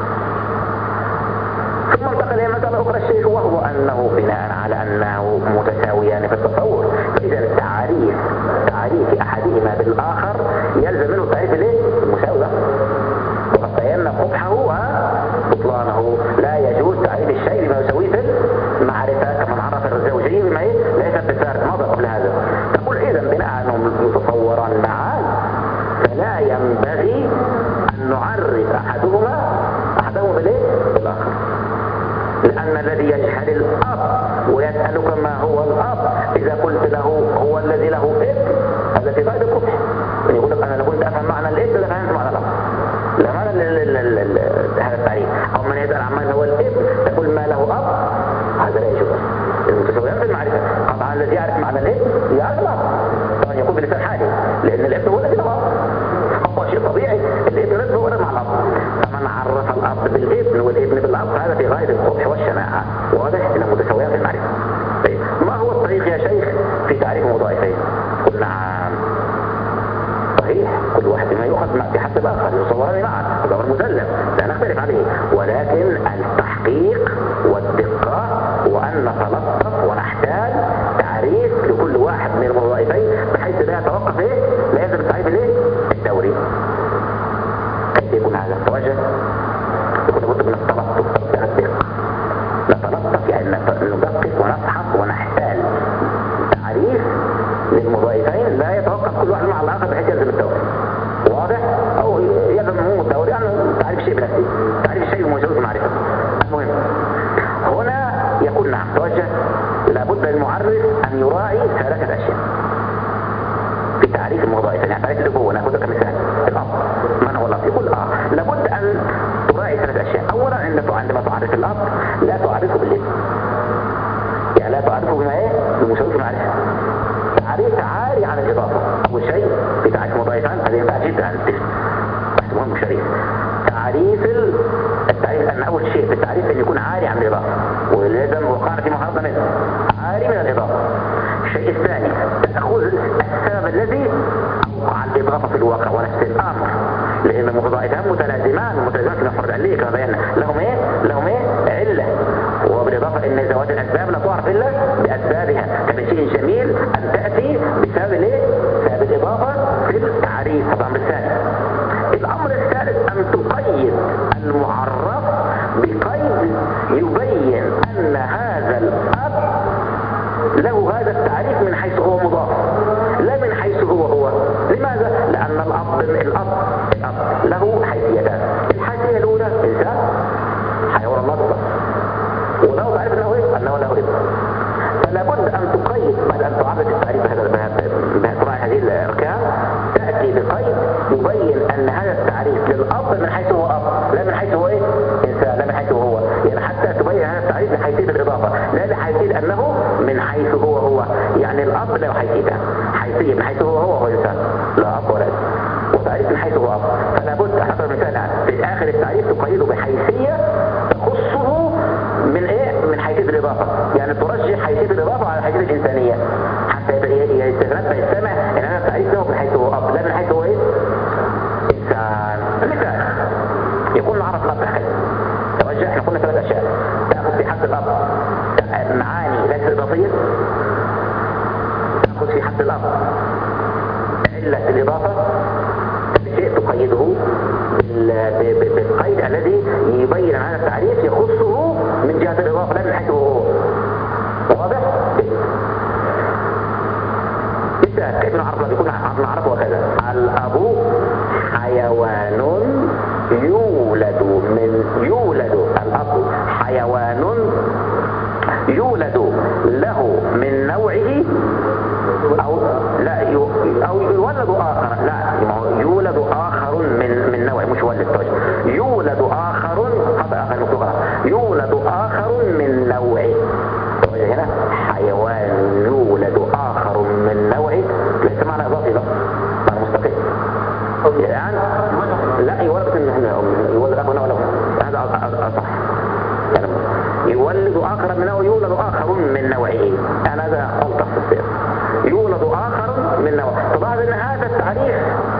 ثم انتقل إلى مسألة أخرى الشيء وهو أنه بناء على أنه متساويان في التصور فإذا تعريف أحدهما بالآخر يلزم منه تعريف المساوية وقد بينا قبحه وبطلانه. أحدهم بالإيه؟ بالآخر. لأن الذي يجهل الأب ويسألك ما هو الأب إذا قلت له هو الذي له ابن، هذا في غاية القبح. يعني يقول لك أنا لو كنت أفهم معنى الابن لفهمت معنى الأب، لا معنى هذا التعريف. أو من يسأل عن من هو الابن تقول ما له أب، هذا لا يجوز. المتساويان في المعرفة طبعا الذي يعرف معنى الابن يعرف الأب، طبعا يقول بلسان حاله، لأن الابن هو الذي له أب، هو شيء طبيعي. الابن لازم هو مع الأب، فمن عرف الأب بالابن والابن بالأب هذا في غاية القبح والشناعة. واضح إنه متساويان في المعرفة. طيب ما هو الطريق يا شيخ في تعريف مضاعفين؟ قلنا نعم صحيح، كل واحد ما يؤخذ في حسب الآخر يصوران معا، هذا أمر مسلم لا نختلف عليه، ولكن التحقيق والدقة وأن نتلطف ونحتاج تعريف لكل واحد من المضاعفين بحيث لا يتوقف لا يلزم التعريف الدوري. كيف يكون هذا؟ توجه يكون لابد من التلطف والدقة. نتلطف يعني ندقق ونفحص ونحتاج تعريف للمضاعفين لا يتوقف كل واحد مع الآخر بحيث يلزم الدوري. واضح؟ أو يلزم عموم الدوري يعني تعريف الشيء بنفسه، تعريف الشيء موجود في المعرفة. المهم هنا يقول نعم توجه لابد للمعرف أن يراعي ثلاثة أشياء في تعريف المضاعفين. يعني تعريف الأبوة نأخذ كمثال الأب، من هو الأب؟ يقول لابد أن تراعي ثلاثة أشياء. أولا عندما تعرف الأب لا تعرفه بالابن، يعني لا تعرفه بما بمساوي في المعرفة، تعريف عالي عن الإضافة. أول شيء في تعريف المضاعفين هذا ينفع جدا عن الطفل، بحث مهم شريف. التعريف أن أول شيء في التعريف أن يكون عالي عن الإضافة، ولازم وقعنا في محاضرة منه عالي من الإضافة. الشيء الثاني تأخذ السبب الذي أوقع الإضافة في الواقع ونفس الأمر، لأن المضاعفان متلازمان كما فرد عليه كما بينا لهم علة، وبالإضافة أن ذوات الأسباب لا تعرف إلا بأسبابها. فمن شيء جميل أن تأتي بسبب سبب الإضافة في التعريف. هذا الأمر الثاني. الأمر الثالث أن تقيد المعرف بقيد يبين أن هذا الأب له هذا التعريف من حيث هو مضاف لا من حيث هو. لماذا؟ لأن الأب له حيثيتان. الحيثية الأولى إنسان حيوان الله بالله، وله تعريف أنه له ابن. فلا بد أن تقيد بعد أن تعرف التعريف بهذه هذه الأركان، تأتي بقيد يبين أن هذا التعريف للأب من حيث هو أب لا من حيث هو إنسان، لا من حيث هو، يعني حتى تبين هذا التعريف لحيثية الإضافة لا لحيثية أنه من حيث هو. يعني الأب له حيثية من حيث هو إنسان، لا أب ولا ابن، وتعريف من حيث هو أب. فلا بد أحضر مثال في آخر التعريف تقيده بحيثية تخصه من حيثية الإضافة، يعني ترجح حيثية الإضافة على حيثية الإنسانية حتى يتنبه السمع إن هذا التعريف له من حيث هو أب لا من حيث هو إنسان. مثال يكون نعرف الأب الحي توجه. احنا قلنا ثلاث أشياء تأخذ في حد الأب معاني ليست إضافية، تأخذ في حد الأب علة الإضافة، شيء تقيده بالقيد الذي يبين هذا التعريف يخصه من جهة الإضافة لا من حيث هو. واضح؟ مثال كيف نعرف؟ يكون نعرفه وكذا: الأب حيوان الأب حيوان يولد له من نوعه أو يولد آخر، لا يولد آخر من نوعه، مش يولد يولد آخر، هذا آخر مكتوب، يولد آخر من نوعه. هنا حيوان يولد آخر من نوعه ليس معنى إضافي، لا معنى مستقل. يعني لا يولد آخر من نوعه، هذا أصح. يولد آخر من نوعه، يولد آخر من نوعه، يعني هذا ألطف في السير. يولد آخر من نوعه. طبعا أن هذا التعريف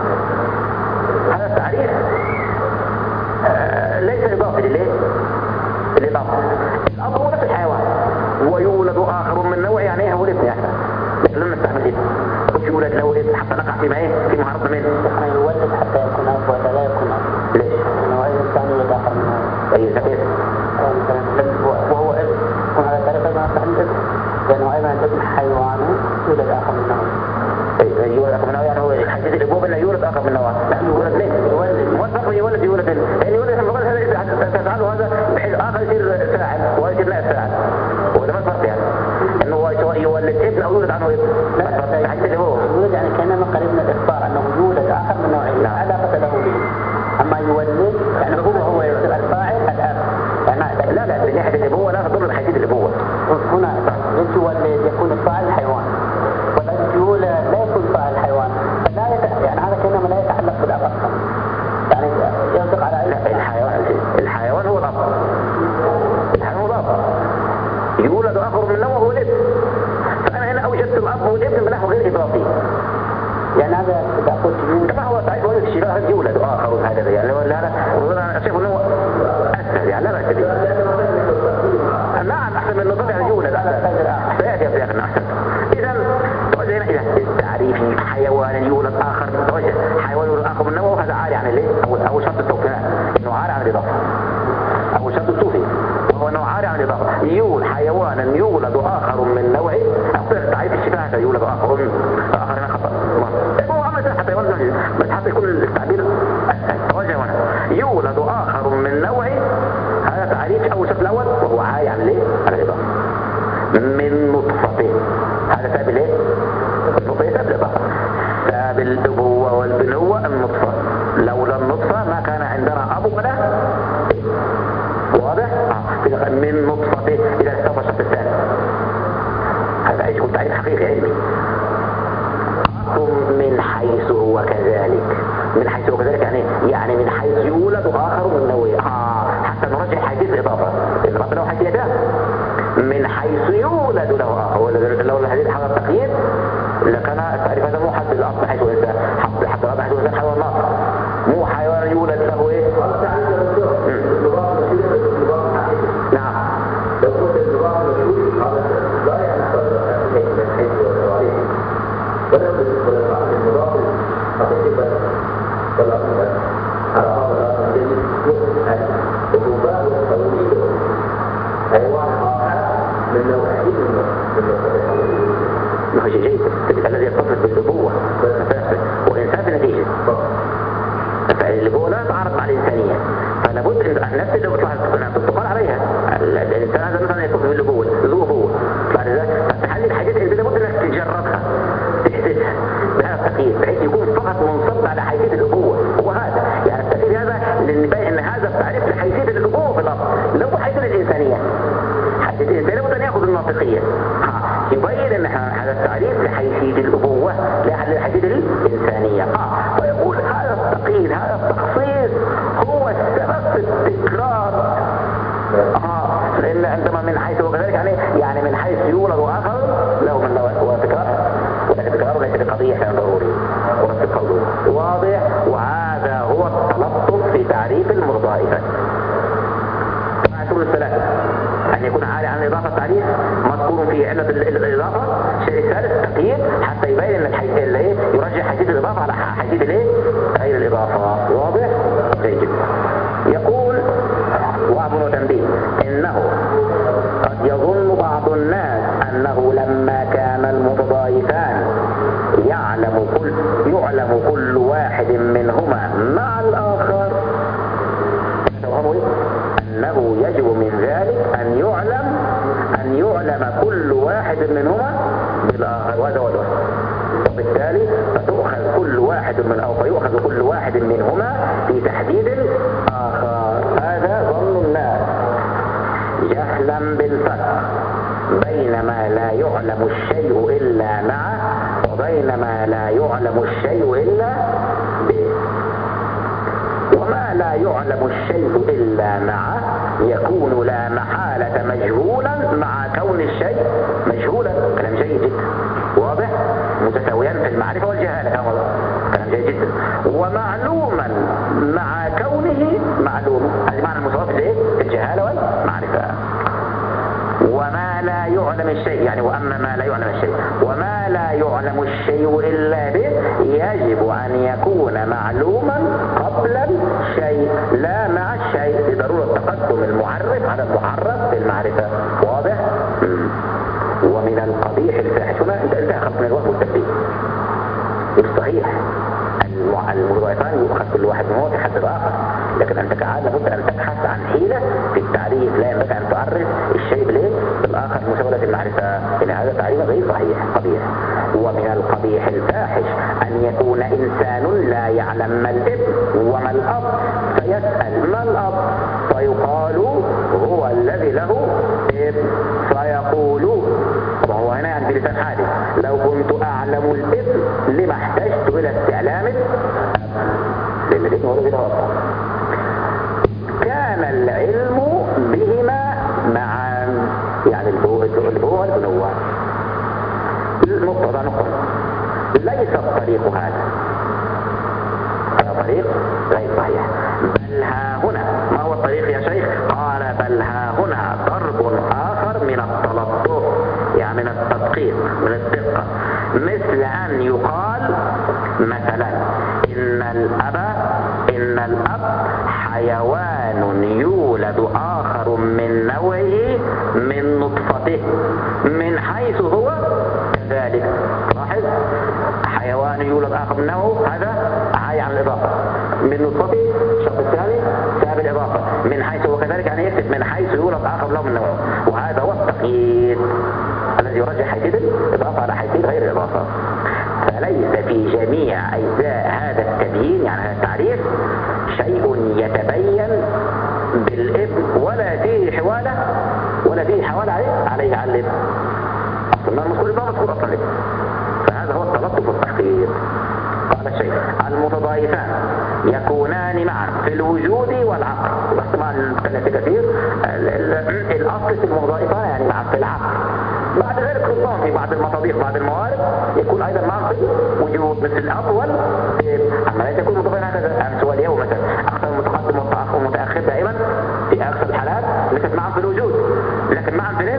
ليس إضافي للأب. الأب هو نفس الحيوان، ويولد آخر من نوعه يعني هو الابن، يعني لكن لم نستعمل الابن، مش يولد له ابن حتى نقع في معرض منه. يولد حتى يكون أب ولا لا يكون أب؟ ليش؟ لأنه أيضا الثاني يولد آخر من نوعه. أي سبيل؟ وهو ابن، وهذا طريقة ما أصبح الابن، لأنه أيضا الابن حيوان يولد آخر من نوعه. يولد آخر من نوعه، يعني هو حديث الأبوة أنه يولد آخر من نوعه. لا يولد ليه؟ يولد موظف يولد يولد آخر من نوعه هو الابن، فأنا هنا أوجدت الأب والابن بنحو غير إضافي. يعني هذا إذا قلت يولد كما هو صحيح وجد الشباب يولد آخر هذا يعني لا أشوف أنه أسهل يعني لا بأس به. نعم أحسن من نظر يعني يولد سيأتي يا أخي أحسن. إذا توجه هنا إلى التعريف حيوان يولد آخر، توجه حيوان يولد آخر من نوعه، هذا عاري عن الايه؟ أول شرط التوفيق إنه عاري عن الإضافة، أول شرط التوفيق وهو أنه عاري عن الإضافة. حيوانا يولد آخر من نوعه، أقول تعريف الشفاعة يولد آخر هنا خطأ هو عمل حتى يولد بس حتى يكون التعبير أسهل. توجه هنا يولد آخر من نوعه، هذا تعريف أول شرط الأول وهو عاري عن الايه؟ عن الإضافة. من نطفة، هذا سبب الايه؟ النطفة سبب الإضافة، سبب الأبوة والبنوة النطفة، لولا النطفة ما كان عندنا أب ولا واضح؟ من نطفة إذا استوفى الشرط الثاني، هذا يكون تعريف حقيقي علمي. من حيث هو كذلك، من حيث هو كذلك يعني من حيث يولد آخر من نوعه، حتى نرجع حيث الإضافة، الإضافة له حيثيتان. من حيث يولد له آخر، لو هذه الحالة التقييد لكان التعريف هذا مو حد الأصل حيث الإنسان، حتى الأصل حيث الإنسان حيوان ناطق، مو حيوان يولد له إيه؟ نعم. ما هو جيد الذي يتصف بالأبوة وإنسان بنتيجة، فالأبوة لا تتعارض مع الإنسانية، فلابد أن نفس اللي تقال عليها الإنسان هذا مثلا يتصف بالأبوة ذو أبوة، فتحلل الحاجات اللي لابد أنك تجربها تحسسها بهذا التقييد بحيث يكون فقط منصب على حيثية الأبوة. وهذا يعني التقييد هذا لنبين أن هذا التعريف لحيثية الأبوة في الأصل، لو حيثية الإنسانية حيثية الإنسانية لابد أن يأخذ الناطقية، يبين أن هذا التعريف لحيثية الأبوة لا لحيثية الإنسانية. ويقول هذا التقييد هذا التخصيص هو السبب في التكرار، لأن عندما من حيث وكذلك يعني من حيث يولد آخر له من هو تكرار، ولكن تكرار ليس بقضية ضروري ورد قوله واضح. وهذا هو التلطف في تعريف المضاعفات. مع شروط الثلاثة أن يكون عالي عن الإضافة التعريف مذكور في علة الإضافة. الشيء الثالث تقييد حتى يبين أن الحيثية اللي يرجع حيثية الإضافة على حيثية الايه؟ غير الإضافة. واضح؟ جيد جدا. يقول وأبن تنبيه إنه قد يظن بعض الناس أنه لما كان المتضايفان يعلم كل واحد منهما مع الآخر، أنه يجب من ذلك أن يعلم كل واحد منهما بالآخر، وهذا هو الوحيد. وبالتالي فتؤخذ كل واحد فيؤخذ كل واحد منهما في تحديد الآخر. هذا ظن الناس جهلا بالفرق بين ما لا يعلم الشيء إلا معه وبين ما لا يعلم الشيء إلا به. وما لا يعلم الشيء إلا معه يكون لا محالة مجهولا مع كون الشيء مجهولا. كلام جيد جدا واضح، متساويان في المعرفة والجهالة، كلام جيد جدا. ومعلوما مع كونه معلوم، هذه معنى المساواة في الجهالة والمعرفة. وما لا يعلم الشيء يعني وأما ما لا يعلم الشيء وما لا يعلم الشيء إلا به يجب أن يكون معلوما قبل الشيء لا مع الشيء، لضرورة تقدم المعرف على المعرف في المعرفة. واضح؟ ومن القبيح الفاحش، هنا انتهى خلق من الوهم والتكليف. الصحيح المضاعفان يؤخذ كل واحد منهما في حد الآخر، لكن أنت كعادة لابد أن تبحث عن حيلة في التعريف، لا ينبغي أن تعرف الشيء بالآخر مساواة المعرفة، إن هذا تعريف غير صحيح قبيح. ومن القبيح الفاحش أن يكون إنسان لا يعلم ما الابن وما الأب فيسأل ما الأب فيقال هو الذي له ابن، فيقول وهو هنا يعني بلسان حالي لو كنت أعلم الابن لما احتجت إلى استعلام لأن الابن هو الذي له أب. كان العلم بهما معا، يعني البنوة والبنوة. نقطة ليس الطريق هذا طريق غير صحيح، بل ها هنا. ما هو الطريق يا شيخ؟ قال بل ها هنا ضرب آخر من التلطف، يعني من التدقيق، من الدقة، مثل أن يقال مثلا إن الأب حيوان يولد آخر من نوعه من نطفته من حيث هو كذلك. لاحظ، حيوان يولد آخر من نوعه، هذا عاي عن الإضافة، من نطفته الشرط الثاني سبب الإضافة، من حيث هو كذلك يعني يكتب من حيث يولد آخر له من نوعه، وهذا هو التقييد الذي يرجح حيثية الإضافة على حيثية غير الإضافة. فليس في جميع أجزاء هذا التبيين، يعني هذا التعريف، شيء يتبين بالابن ولا فيه حوالة عليه على الابن. أصلا المذكور ما مذكور أصلا الابن، فهذا هو التلطف والتحقيق. قال الشيخ المتضايفان يكونان معا في الوجود والعقل. بس مع الثلاثة كثير، الأصل في المتضايفان يعني معا في العقل. بعد ذلك ربما في بعض المصاديق بعض الموارد يكون أيضا معا في الوجود مثل الأطول، أما لا يكون متضايفان هكذا. أمس واليوم مثلا أقصى المتقدم والمتأخر دائما في أقصى الحالات ليست معا في الوجود، لكن معا في العلم.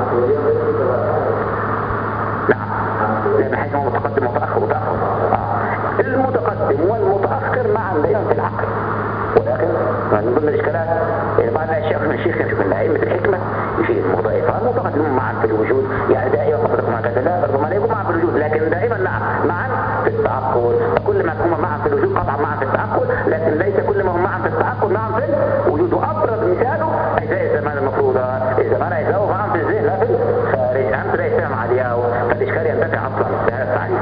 نعم، لأن حيث هو متقدم ومتأخر المتقدم والمتأخر معا دائما في العقل. ولكن من ضمن الإشكالات بعض الأشياء من الشيخ يشوف من أئمة الحكمة في المتضايفان متقدمون معا في الوجود، يعني دائما مصدقهم هكذا، لا ربما لا يكون معا في الوجود لكن دائما معا في التعقل. فكل ما هم معا في الوجود قطعا معا في التعقل، لكن ليس كل ما هم معا في التعقل معا في الوجود. وأبرز مثاله أجزاء الزمان المفروضة، الزمان أجزاءه معا في الذهن لا في الخارج. أنت لا يستمع عليها، فالإشكال ينتفع أصلا بهذا التعريف.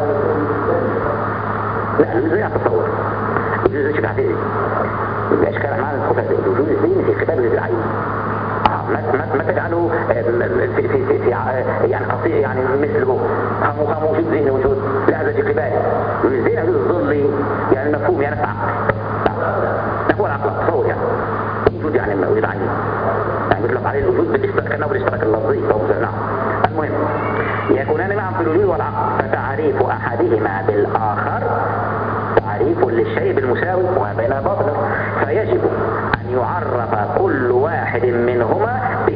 لا الوجود تصور الوجود شبه عزيزي الأشكال معنى الخفاء الوجود الذهني في كتاب العين. ما تجعله في يعني قصير يعني مثله موجود ذهني وجود، لا هذا في قبالي الذهن وجود الظلي يعني مفهوم يعني عقل، هو العقل تصور يعني وجود يعني وجود عين يعني يطلق عليه الوجود كأنه بالاشتراك اللفظي أو نعم. المهم يكونان معا في الوجود والعقل، فتعريف أحدهما بالآخر تعريف للشيء بالمساوي وبين باطل، فيجب أن يعرف كل واحد منهما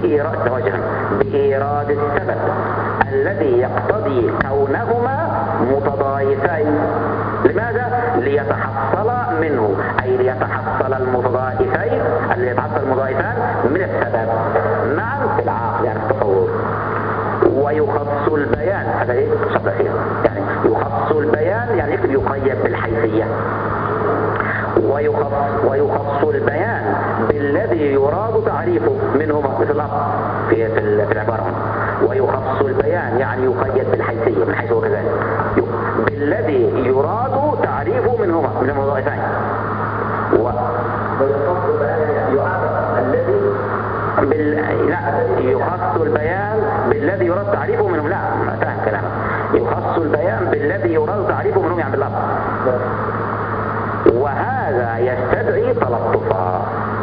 بإيراد السبب الذي يقتضي كونهما متضايفين. لماذا؟ ليتحصل منه، أي ليتحصل المتضايفين الذي يتحصل المتضايفان من السبب معا في العقل يعني التصور. ويخص البيان، هذا ايه شرط اخير، يعني يخص البيان يعني يقيد بالحيثية. ويخص البيان بالذي يراد تعريفه منهما مثل الأصل في العبارة. ويخص البيان يعني يقيد بالحيثية من حيث هو كذلك بالذي يراد تعريفه منهما من المضايفين. ويخص البيان يعرف الذي لا يخص البيان بالذي يراد تعريفه منهم، لا ما فاهم كلامه. يخص البيان بالذي يراد تعريفه منهم يعني باللفظ، وهذا يستدعي تلطفا.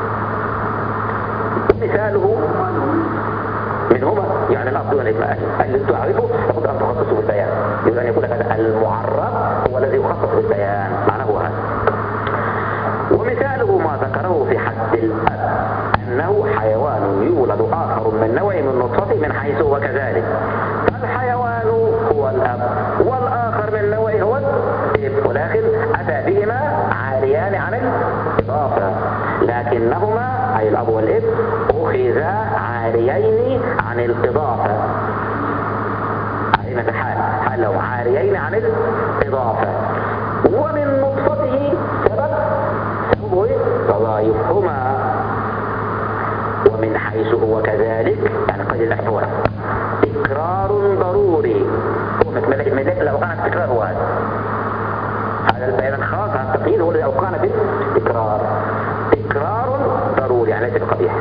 مثاله منهما يعني الأصل والإجماع الذي تعرفه لابد أن تخصصه بالبيان، يقول أن يكون هذا المعرف هو الذي يخصص بالبيان معناه هو هذا. ومثاله ما ذكره في حد الأب أنه حيوان يولد آخر من نوع من نطفة من حيث هو كذلك. فالحيوان هو الأب والآخر من نوع هو الابن، ولكن أتى بهما عاريان عن الإضافة، لكنهما أي الأب والابن أخذا عاريين عن الإضافة. عاريين حال لهم عاريين عن الإضافة. ومن نطفته سببه تضايفهما، ومن حيث هو كذلك يعني قد الأحوال تكرار ضروري. هو مثل أوقعنا التكرار هو هذا البيان الخاص هذا التقييد هو الذي أوقعنا بالتكرار. تكرار ضروري يعني ليس قبيح.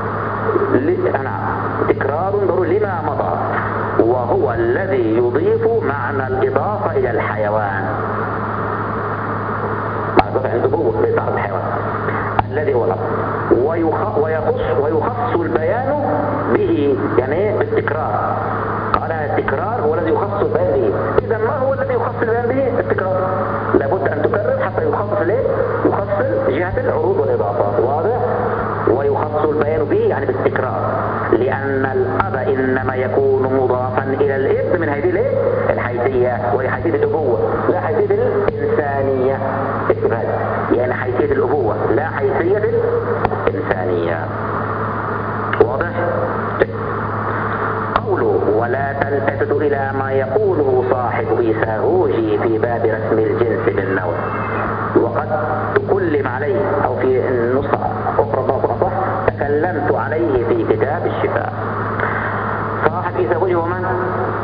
تكرار ضروري لما مضى، وهو الذي يضيف معنى الإضافة إلى الحيوان. معنى الإضافة يعني الضبوط بإضافة الحيوان الذي هو الأصل. ويخص البيان به به يعني ايه بالتكرار. قال التكرار هو الذي يخصص البيان به. اذا ما هو الذي يخصص البيان به؟ التكرار. لابد ان تكرر حتى يخصص ليه؟ يخصص جهة العروض والاضافات. واضح؟ ويخصص البيان به يعني بالتكرار، لان الاب انما يكون مضافا الى الابن من هذه الايه؟ الحيثية، وهي حيثية الابوة لا حيثية الانسانية. اكتب هذا، يعني حيثية الابوة لا حيثية الانسانية. واضح؟ قوله ولا تلتفت إلى ما يقوله صاحب إيساغوجي في باب رسم الجنس بالنوع، وقد تكلم عليه أو في النسخة أخرى صح تكلمت عليه في كتاب الشفاء. صاحب إيساغوجي هو من؟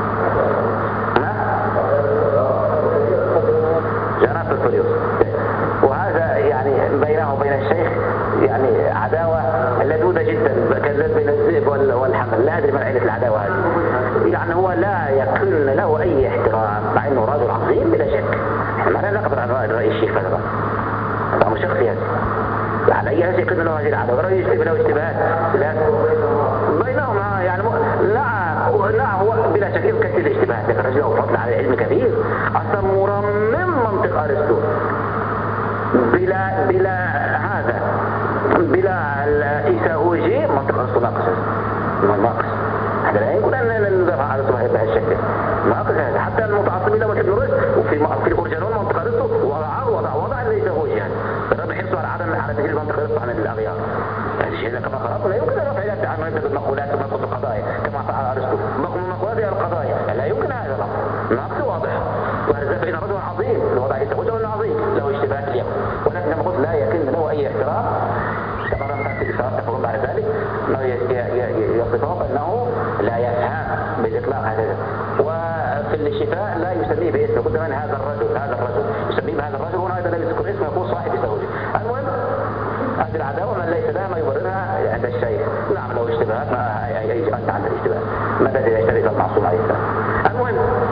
جناب الفريوس. وهذا يعني بينه وبين الشيخ يعني عداوة لدودة جدا كذلك بين الذئب والحمل. لا أدري من علة العداوة هذه. يعني هو لا يكن له أي احترام مع أنه رجل عظيم بلا شك. ما لا نقدر عن رأي الشيخ هذا. هذا مش شخصي هذا. على أي أساس يكون له هذه العداوة؟ رأي يشتبه له اشتباهات. لا بينهما يعني لا هو بلا شك كثير الاشتباهات. لكن الرجل له فضل على العلم كبير. أصلا مرمم منطق أرسطو بلا هذا بلا الإيساغوجي منطق أرسطو ناقص. هذا لا يمكن أن ندافع على أرسطو بهالشكل. ناقص هذا. حتى المتعصبين لما ابن رشد وفي الأورجانون منطق أرسطو وضع الإيساغوجي يعني. الرب يحرصوا على تجيل منطق أرسطو عن الأغيار. هذا الشيء كما خلقنا لا يمكن أن رفع يد عنه يبدأ بالمقولات ثم يدخل القضايا كما فعل أرسطو. نقوم المقولات إلى القضايا. لا يمكن هذا الأمر. ناقص واضح. وهذا فإن رجل عظيم الوضع الإيساغوجي رجل عظيم له اشتباهات اليوم. ولكن كما قلت لا يكن له أي احترام. كما رمت في الإشارات تفهم بعد ذلك أنه يصفه أنه لا يفهم بالإطلاق هذا. وفي الشفاء لا يسميه باسمه. قلت من هذا الرجل يسميه بهذا الرجل. هنا أيضا لا يذكر اسمه يقول صاحب إيساغوجي. المهم هذه العداوة من ليس لها ما يبررها عند الشيخ. نعم لو اشتباهات ما يجب أن تعد الاشتباه ماذا إذا اشتبه المعصوم عليه السلام. المهم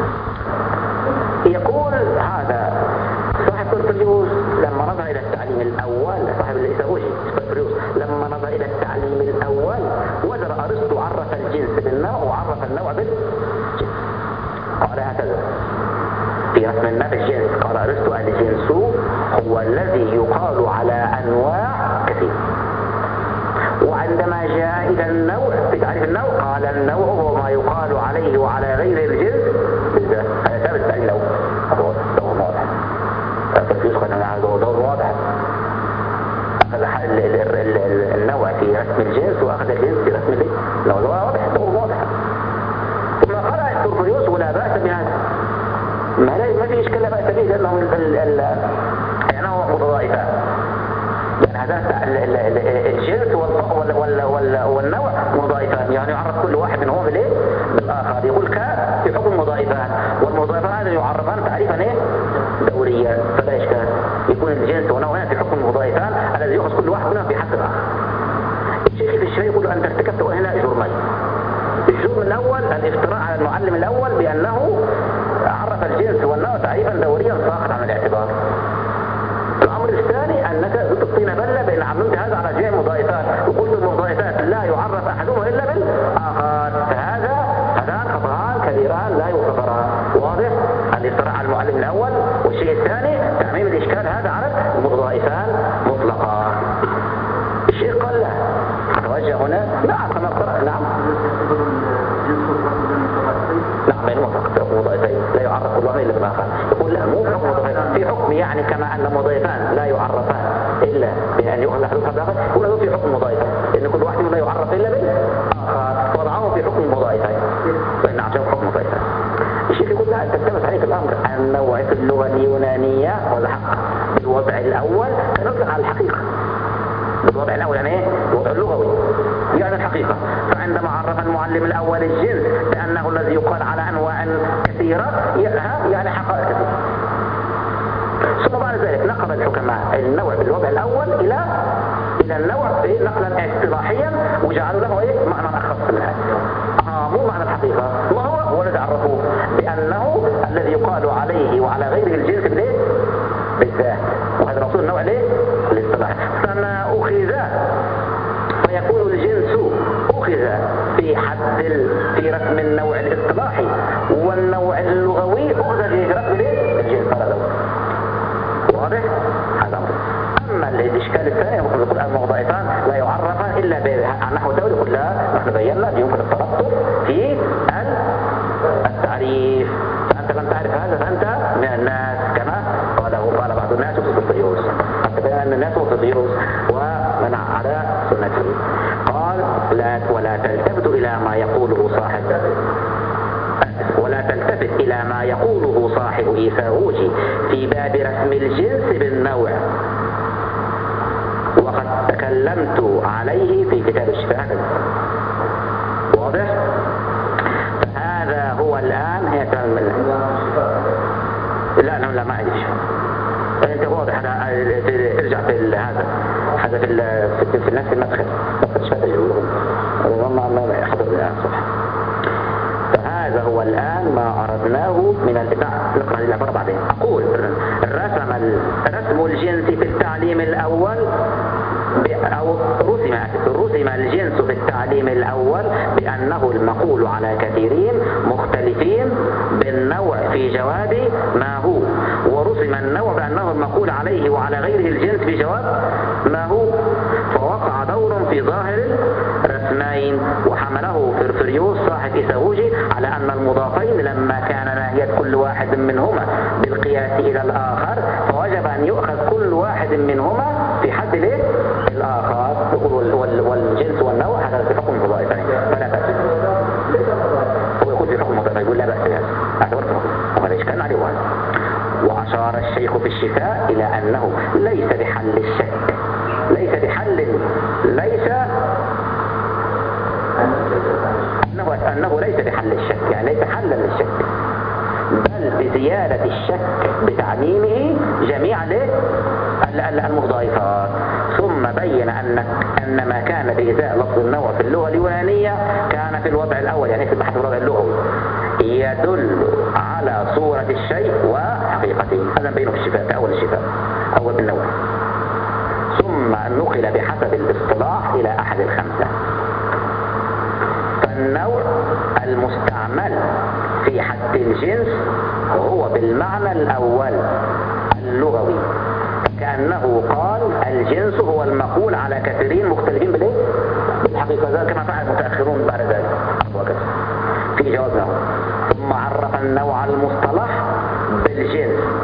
يقول هذا صاحب الفريوس لما نظر إلى التعليم الأول. صاحب الإيساغوجي لما نظر إلى التعليم الأول وجد أرسطو عرف الجنس بالنوع وعرف النوع بالجنس. قال هكذا في رسم النوع الجنس. قال أرسطو الجنس هو الذي يقال على أنواع كثير. وعندما جاء إلى النوع في تعريف النوع قال النوع هو ما يقال عليه وعلى غير الجنس بالذات. هذا ثابت التعليم الأول. هذا دور واضح. الفريوس قال هذا دور واضح. أخذ النوع في رسم الجنس وأخذ الجنس في رسم النوع. واضح دور واضح. ثم قال الفريوس ولا بأس بهذا. ما في إشكال لا بأس به لأنه متضائفان. يعني هذا الجنس والنوع مضائفان. يعني يعرف كل واحد منهم بالايه؟ بالآخر. يقول في حكم مضائفان. والمضائفان هذا يعرفان تعريفا ايه؟ دوريا. فلا إشكال. يكون الجنس والنوع هنا في حكم المضائفان الذي يؤخذ كل واحد منهم في حق الآخر. الشيخ في الشيء يقول أن ترتكبت هنا جرمين. الجرم الأول الافتراء على المعلم الأول بأنه عرف الجنس والنوع تعريفا دوريا ساقط عن الاعتبار. الأمر الثاني أنك تبطين بلة بأن عممت هذا على جميع المضائفات وقلت المضائفات لا يعرف أحدهما إلا بالآخر. هذان خطأان كبيران لا يغتفران. واضح؟ الافتراء على المعلم الأول. والشيء الثاني تعميم الإشكال هذا على المضائفان مطلقا. الشيخ قال لا توجه هنا. نعم كما اقترأ. نعم بينهما فقط مضائفين لا يعرف كل واحد الا بالاخر. يقول لا مو حكم مضائفين في حكم يعني كما ان مضائفان لا يعرفان الا بان يؤخذ احدهما بالاخر. يقول في حكم مضائفين ان كل واحد لا يعرف الا بالاخر. وضعه في حكم مضائفين. فان عشان حكم مضائفين. الشيخ يقول لا تلتبس عليك الامر. النوع في اللغه اليونانيه والحق بالوضع الاول كان يطلق على الحقيقه. بالوضع الاول يعني ايه؟ الوضع اللغوي يعني الحقيقه. فعندما عرف المعلم الاول الجنس بانه الذي يقال على انواع كثيره يعني حقائق كثيره. ثم بعد ذلك نقل الحكماء النوع بالوضع الاول الى النوع نقلا اصطلاحيا وجعلوا له ايه؟ معنى اخص من هذا. مو معنى الحقيقه. ما هو الذي عرفوه بانه الذي يقال عليه وعلى غيره الجنس بالايه؟ بالذات. وهذا مقصود النوع ليه؟ الاصطلاح. فما أخذ فيكون الجنس أخذ في رسم النوع الاصطلاحي، والنوع اللغوي أخذ في رسم الجنس هذا. واضح؟ هذا أمر. أما الإشكال الثاني ممكن يقول الموضعتان لا يعرفان إلا عن نحو تولي. يقول لا، نحن بينا يمكن التلطف في التعريف، فأنت لم تعرف هذا فأنت من الناس، كما قال بعض الناس في الطيوس، حتى بين أن الناس في الطيوس ومن على سنته. قال ولا تلتفت إلى ما يقوله صاحب إيساووجي في باب رسم الجنس بالنوع، وقد تكلمت عليه في كتاب الشفاء. واضح؟ فهذا هو الآن هي لا ما أعرفش. أنت واضح. ارجع في هذا في نفس المدخل ما حضر الآن صح. فهذا هو الآن ما أردناه من البتاع. نقرأ العبارة بعدين. أقول رسم الجنس في التعليم الأول أو رسم الجنس في التعليم الأول بأنه المقول على كثيرين مختلفين بالنوع في جواب ما هو، ورسم النوع بأنه المقول عليه وعلى غيره الجنس في جواب ما هو، فوقع دور في ظاهر الرسمين. وحمله فرفريوس صاحب إيساووجي على أن المضافين لما كان ناهية كل واحد منهما بالقياس إلى الآخر، فوجب أن يؤخذ كل واحد منهما في حد الآخر. والجنس والنوع هذا اتفاق مضائفين فلا بأس. هو يقول في حكم مضائفين، يقول لا بأس بهذا، اعتبرت وهذا إشكال عليه. وأشار الشيخ في الشفاء إلى أنه ليس بحل الشك، أنه ليس بحل الشك، يعني ليس حلا للشك، بل بزيادة الشك بتعميمه جميع المضايفات. ثم بين أن ما كان بإزاء لفظ النوع في اللغة اليونانية كان في الوضع الأول، يعني في البحث الوضع اللغوي، يدل على صورة الشيء وحقيقته. هذا بينه في الشفاء، أول بالنوع. ثم نقل بحسب الاصطلاح إلى أحد الخمسة. فالنوع المستعمل في حد الجنس هو بالمعنى الأول اللغوي، كأنه قال الجنس هو المقول على كثيرين مختلفين بالحقيقة، ذلك كما فعل المتأخرون بعد ذلك في جواب نوع. ثم عرف النوع المصطلح بالجنس